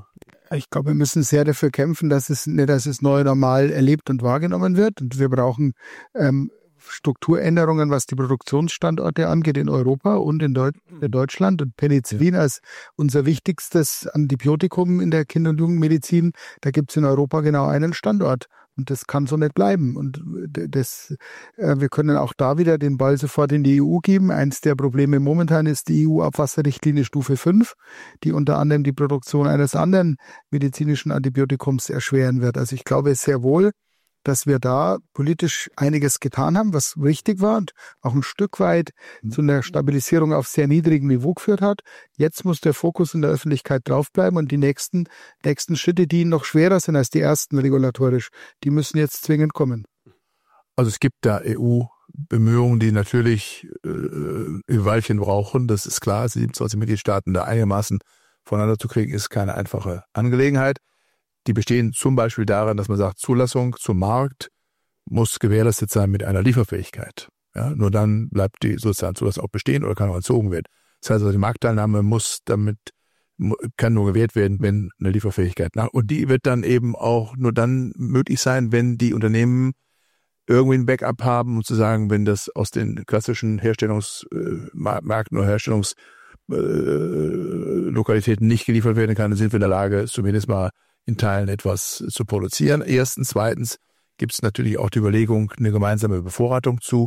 Ich glaube, wir müssen sehr dafür kämpfen, dass es nicht als das neue Normal erlebt und wahrgenommen wird. Und wir brauchen ähm, Strukturänderungen, was die Produktionsstandorte angeht in Europa und in, Deut- in Deutschland. Und Penicillin als unser wichtigstes Antibiotikum in der Kinder- und Jugendmedizin, da gibt es in Europa genau einen Standort. Und das kann so nicht bleiben. Und das, äh, wir können auch da wieder den Ball sofort in die E U geben. Eins der Probleme momentan ist die E U-Abwasserrichtlinie Stufe fünf, die unter anderem die Produktion eines anderen medizinischen Antibiotikums erschweren wird. Also ich glaube sehr wohl, dass wir da politisch einiges getan haben, was richtig war und auch ein Stück weit zu einer Stabilisierung auf sehr niedrigem Niveau geführt hat. Jetzt muss der Fokus in der Öffentlichkeit draufbleiben und die nächsten, nächsten Schritte, die noch schwerer sind als die ersten regulatorisch, die müssen jetzt zwingend kommen. Also es gibt da E U-Bemühungen, die natürlich äh, ein Weilchen brauchen. Das ist klar, siebenundzwanzig Mitgliedstaaten da einigermaßen voneinander zu kriegen, ist keine einfache Angelegenheit. Die bestehen zum Beispiel darin, dass man sagt, Zulassung zum Markt muss gewährleistet sein mit einer Lieferfähigkeit. Ja, nur dann bleibt die sozusagen Zulassung auch bestehen oder kann auch entzogen werden. Das heißt also, die Marktteilnahme muss damit, kann nur gewährt werden, wenn eine Lieferfähigkeit nach. Und die wird dann eben auch nur dann möglich sein, wenn die Unternehmen irgendwie ein Backup haben, um zu sagen, wenn das aus den klassischen Herstellungsmärkten oder Herstellungslokalitäten nicht geliefert werden kann, dann sind wir in der Lage, zumindest mal in Teilen etwas zu produzieren. Erstens. Zweitens gibt es natürlich auch die Überlegung, eine gemeinsame Bevorratung zu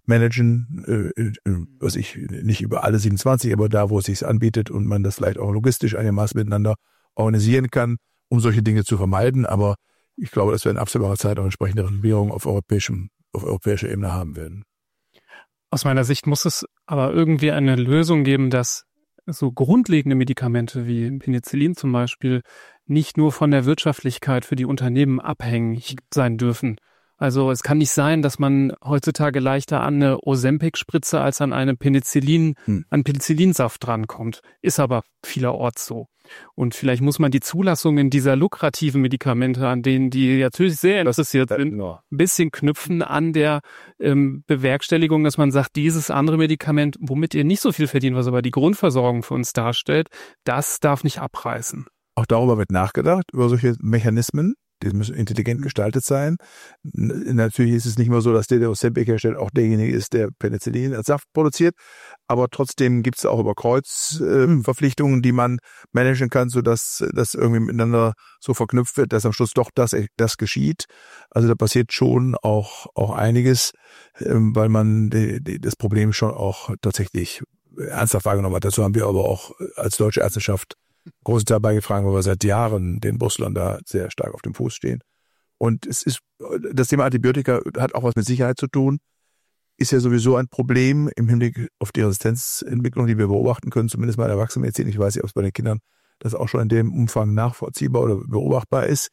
managen, äh, was ich nicht über alle siebenundzwanzig, aber da, wo es sich anbietet und man das vielleicht auch logistisch einigermaßen miteinander organisieren kann, um solche Dinge zu vermeiden. Aber ich glaube, dass wir in absehbarer Zeit auch entsprechende Regulierung auf europäischem, auf europäischer Ebene haben werden. Aus meiner Sicht muss es aber irgendwie eine Lösung geben, dass so grundlegende Medikamente wie Penicillin zum Beispiel nicht nur von der Wirtschaftlichkeit für die Unternehmen abhängig sein dürfen. Also es kann nicht sein, dass man heutzutage leichter an eine Ozempic-Spritze als an eine Penicillin, hm. an Penicillinsaft drankommt. Ist aber vielerorts so. Und vielleicht muss man die Zulassungen dieser lukrativen Medikamente, an denen die natürlich sehr interessiert sind, ein bisschen knüpfen an der ähm, Bewerkstelligung, dass man sagt, dieses andere Medikament, womit ihr nicht so viel verdient, was aber die Grundversorgung für uns darstellt, das darf nicht abreißen. Auch darüber wird nachgedacht, über solche Mechanismen. Die müssen intelligent gestaltet sein. Natürlich ist es nicht mehr so, dass der, der Ozempic herstellt, auch derjenige ist, der Penicillin als Saft produziert. Aber trotzdem gibt es auch über Kreuz äh, Verpflichtungen, die man managen kann, sodass das irgendwie miteinander so verknüpft wird, dass am Schluss doch das, das geschieht. Also da passiert schon auch, auch einiges, äh, weil man die, die, das Problem schon auch tatsächlich ernsthaft wahrgenommen hat. Dazu haben wir aber auch als Deutsche Ärzteschaft großen Teil beigetragen, weil wir seit Jahren den Brüsselern da sehr stark auf dem Fuß stehen. Und es ist, das Thema Antibiotika hat auch was mit Sicherheit zu tun, ist ja sowieso ein Problem im Hinblick auf die Resistenzentwicklung, die wir beobachten können, zumindest bei der Erwachsenenmedizin. Ich weiß nicht, ob es bei den Kindern das auch schon in dem Umfang nachvollziehbar oder beobachtbar ist.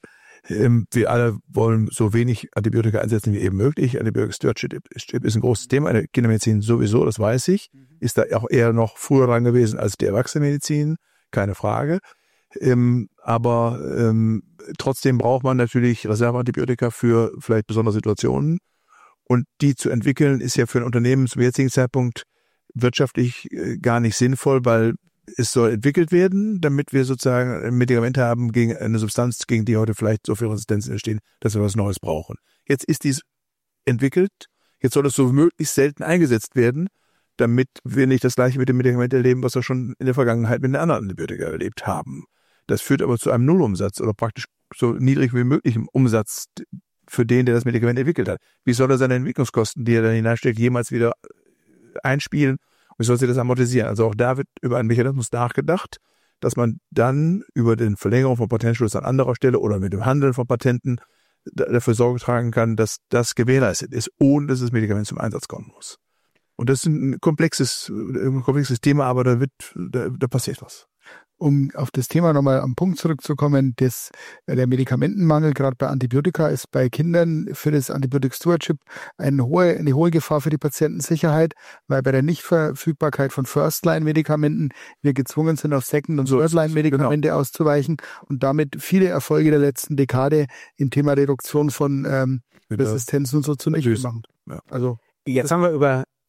Wir alle wollen so wenig Antibiotika einsetzen wie eben möglich. Antibiotic Stewardship ist ein großes Thema in der Kindermedizin sowieso, das weiß ich. Ist da auch eher noch früher dran gewesen als die Erwachsenenmedizin. Keine Frage. Ähm, aber ähm, trotzdem braucht man natürlich Reserveantibiotika für vielleicht besondere Situationen. Und die zu entwickeln, ist ja für ein Unternehmen zum jetzigen Zeitpunkt wirtschaftlich äh, gar nicht sinnvoll, weil es soll entwickelt werden, damit wir sozusagen ein Medikament haben gegen eine Substanz, gegen die heute vielleicht so viele Resistenzen entstehen, dass wir was Neues brauchen. Jetzt ist dies entwickelt. Jetzt soll es so möglichst selten eingesetzt werden, damit wir nicht das Gleiche mit dem Medikament erleben, was wir schon in der Vergangenheit mit den anderen Antibiotika erlebt haben. Das führt aber zu einem Nullumsatz oder praktisch so niedrig wie möglich im Umsatz für den, der das Medikament entwickelt hat. Wie soll er seine Entwicklungskosten, die er dann hineinsteckt, jemals wieder einspielen? Wie soll sich das amortisieren? Also auch da wird über einen Mechanismus nachgedacht, dass man dann über den Verlängerung von Patentschutz an anderer Stelle oder mit dem Handeln von Patenten dafür Sorge tragen kann, dass das gewährleistet ist, ohne dass das Medikament zum Einsatz kommen muss. Und das ist ein komplexes, ein komplexes Thema, aber da wird, da, da passiert was. Um auf das Thema nochmal am Punkt zurückzukommen, das, der Medikamentenmangel, gerade bei Antibiotika, ist bei Kindern für das Antibiotic Stewardship eine hohe, eine hohe Gefahr für die Patientensicherheit, weil bei der Nichtverfügbarkeit von First-Line-Medikamenten wir gezwungen sind, auf Second- und Third-Line-Medikamente genau. auszuweichen und damit viele Erfolge der letzten Dekade im Thema Reduktion von ähm, Resistenzen und so zunichte machen. Ja. Also jetzt haben wir über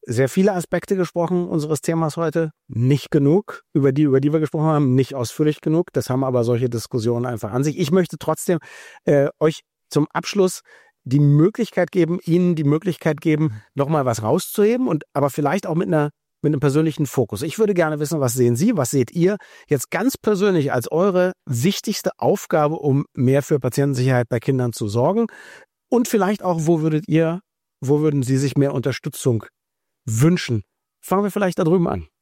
sehr viele Aspekte gesprochen unseres Themas heute. Nicht genug, über die, über die wir gesprochen haben, nicht ausführlich genug. Das haben aber solche Diskussionen einfach an sich. Ich möchte trotzdem äh, euch zum Abschluss die Möglichkeit geben, Ihnen die Möglichkeit geben, nochmal was rauszuheben und aber vielleicht auch mit einer mit einem persönlichen Fokus. Ich würde gerne wissen, was sehen Sie, was seht ihr jetzt ganz persönlich als eure wichtigste Aufgabe, um mehr für Patientensicherheit bei Kindern zu sorgen? Und vielleicht auch, wo würdet ihr, wo würden Sie sich mehr Unterstützung wünschen? Fangen wir vielleicht da drüben an.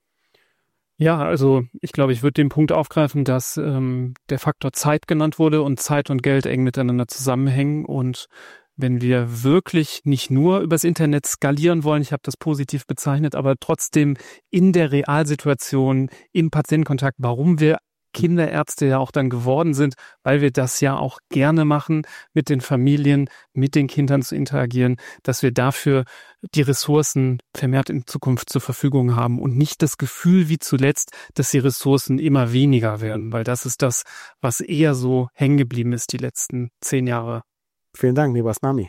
Ja, also ich glaube, ich würde den Punkt aufgreifen, dass ähm, der Faktor Zeit genannt wurde und Zeit und Geld eng miteinander zusammenhängen. Und wenn wir wirklich nicht nur übers Internet skalieren wollen, ich habe das positiv bezeichnet, aber trotzdem in der Realsituation, im Patientenkontakt, warum wir Kinderärzte ja auch dann geworden sind, weil wir das ja auch gerne machen, mit den Familien, mit den Kindern zu interagieren, dass wir dafür die Ressourcen vermehrt in Zukunft zur Verfügung haben und nicht das Gefühl wie zuletzt, dass die Ressourcen immer weniger werden, weil das ist das, was eher so hängen geblieben ist die letzten zehn Jahre. Vielen Dank, lieber Snami.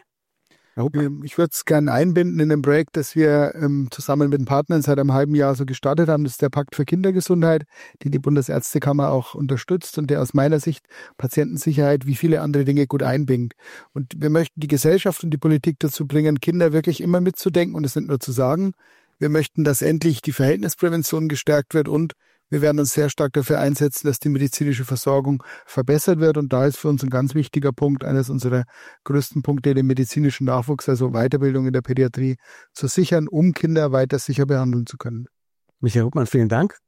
Ich würde es gerne einbinden in den Projekt, das wir ähm, zusammen mit den Partnern seit einem halben Jahr so gestartet haben. Das ist der Pakt für Kindergesundheit, den die Bundesärztekammer auch unterstützt und der aus meiner Sicht Patientensicherheit wie viele andere Dinge gut einbindet. Und wir möchten die Gesellschaft und die Politik dazu bringen, Kinder wirklich immer mitzudenken und es nicht nur zu sagen. Wir möchten, dass endlich die Verhältnisprävention gestärkt wird und wir werden uns sehr stark dafür einsetzen, dass die medizinische Versorgung verbessert wird. Und da ist für uns ein ganz wichtiger Punkt, eines unserer größten Punkte, den medizinischen Nachwuchs, also Weiterbildung in der Pädiatrie zu sichern, um Kinder weiter sicher behandeln zu können. Michael Hubmann, vielen Dank.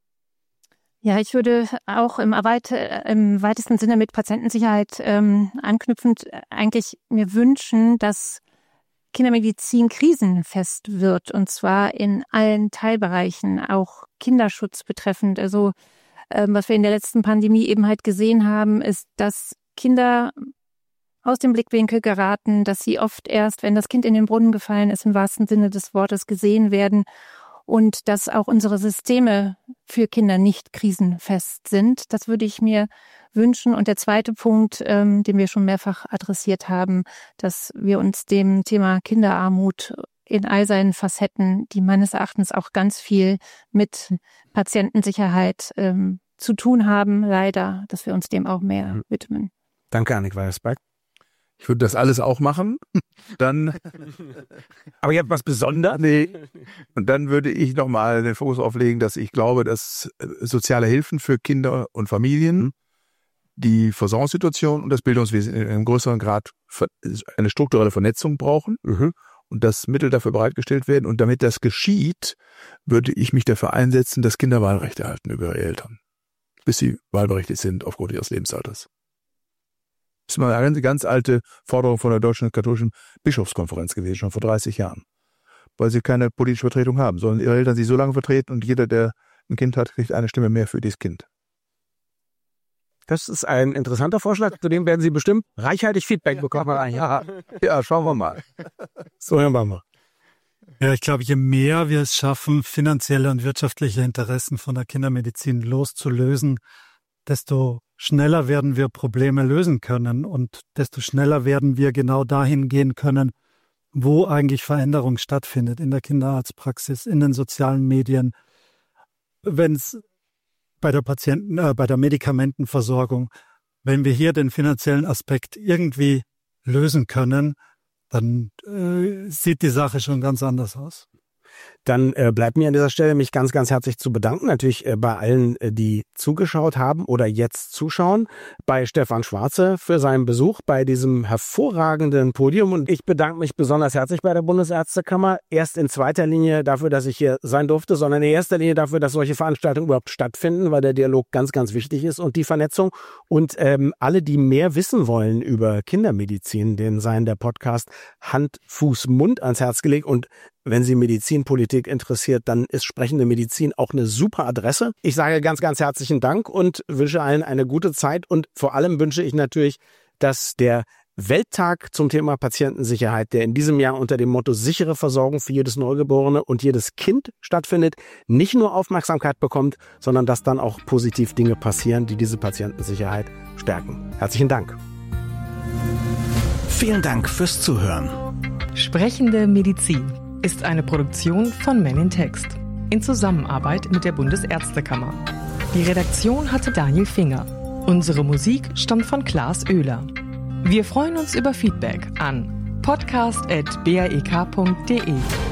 Ja, ich würde auch im, weit, im weitesten Sinne mit Patientensicherheit ähm, anknüpfend eigentlich mir wünschen, dass Kindermedizin krisenfest wird, und zwar in allen Teilbereichen, auch Kinderschutz betreffend. Also ähm, was wir in der letzten Pandemie eben halt gesehen haben, ist, dass Kinder aus dem Blickwinkel geraten, dass sie oft erst, wenn das Kind in den Brunnen gefallen ist, im wahrsten Sinne des Wortes gesehen werden und dass auch unsere Systeme für Kinder nicht krisenfest sind. Das würde ich mir wünschen. Und der zweite Punkt, ähm, den wir schon mehrfach adressiert haben, dass wir uns dem Thema Kinderarmut in all seinen Facetten, die meines Erachtens auch ganz viel mit Patientensicherheit ähm, zu tun haben, leider, dass wir uns dem auch mehr widmen. Danke, Annik Weiersberg. Ich würde das alles auch machen. Dann. Aber ihr habt was Besonderes? Nee. Und dann würde ich nochmal den Fokus auflegen, dass ich glaube, dass soziale Hilfen für Kinder und Familien, die Versorgungssituation und das Bildungswesen in einem größeren Grad eine strukturelle Vernetzung brauchen mhm. und dass Mittel dafür bereitgestellt werden. Und damit das geschieht, würde ich mich dafür einsetzen, dass Kinder Wahlrechte erhalten über ihre Eltern, bis sie wahlberechtigt sind aufgrund ihres Lebensalters. Das ist mal eine ganz alte Forderung von der Deutschen Katholischen Bischofskonferenz gewesen, schon vor dreißig Jahren. Weil sie keine politische Vertretung haben, sondern ihre Eltern sie so lange vertreten und jeder, der ein Kind hat, kriegt eine Stimme mehr für dieses Kind. Das ist ein interessanter Vorschlag, zu dem werden Sie bestimmt reichhaltig Feedback bekommen. Ja, ja, schauen wir mal. So, Herr Bammer. Ja, ich glaube, je mehr wir es schaffen, finanzielle und wirtschaftliche Interessen von der Kindermedizin loszulösen, desto schneller werden wir Probleme lösen können und desto schneller werden wir genau dahin gehen können, wo eigentlich Veränderung stattfindet, in der Kinderarztpraxis, in den sozialen Medien. Wenn es bei der Patienten, äh, bei der Medikamentenversorgung, wenn wir hier den finanziellen Aspekt irgendwie lösen können, dann äh, sieht die Sache schon ganz anders aus. Dann äh, bleibt mir an dieser Stelle mich ganz, ganz herzlich zu bedanken. Natürlich äh, bei allen, äh, die zugeschaut haben oder jetzt zuschauen. Bei Stefan Schwarze für seinen Besuch bei diesem hervorragenden Podium. Und ich bedanke mich besonders herzlich bei der Bundesärztekammer. Erst in zweiter Linie dafür, dass ich hier sein durfte, sondern in erster Linie dafür, dass solche Veranstaltungen überhaupt stattfinden, weil der Dialog ganz, ganz wichtig ist und die Vernetzung. Und ähm, alle, die mehr wissen wollen über Kindermedizin, denen seien der Podcast Hand, Fuß, Mund ans Herz gelegt. Und wenn Sie Medizinpolitik interessiert, dann ist Sprechende Medizin auch eine super Adresse. Ich sage ganz, ganz herzlichen Dank und wünsche allen eine gute Zeit. Und vor allem wünsche ich natürlich, dass der Welttag zum Thema Patientensicherheit, der in diesem Jahr unter dem Motto sichere Versorgung für jedes Neugeborene und jedes Kind stattfindet, nicht nur Aufmerksamkeit bekommt, sondern dass dann auch positiv Dinge passieren, die diese Patientensicherheit stärken. Herzlichen Dank. Vielen Dank fürs Zuhören. Sprechende Medizin. ist eine Produktion von Men in Text in Zusammenarbeit mit der Bundesärztekammer. Die Redaktion hatte Daniel Finger. Unsere Musik stammt von Klaas Oehler. Wir freuen uns über Feedback an podcast at b r e k punkt d e.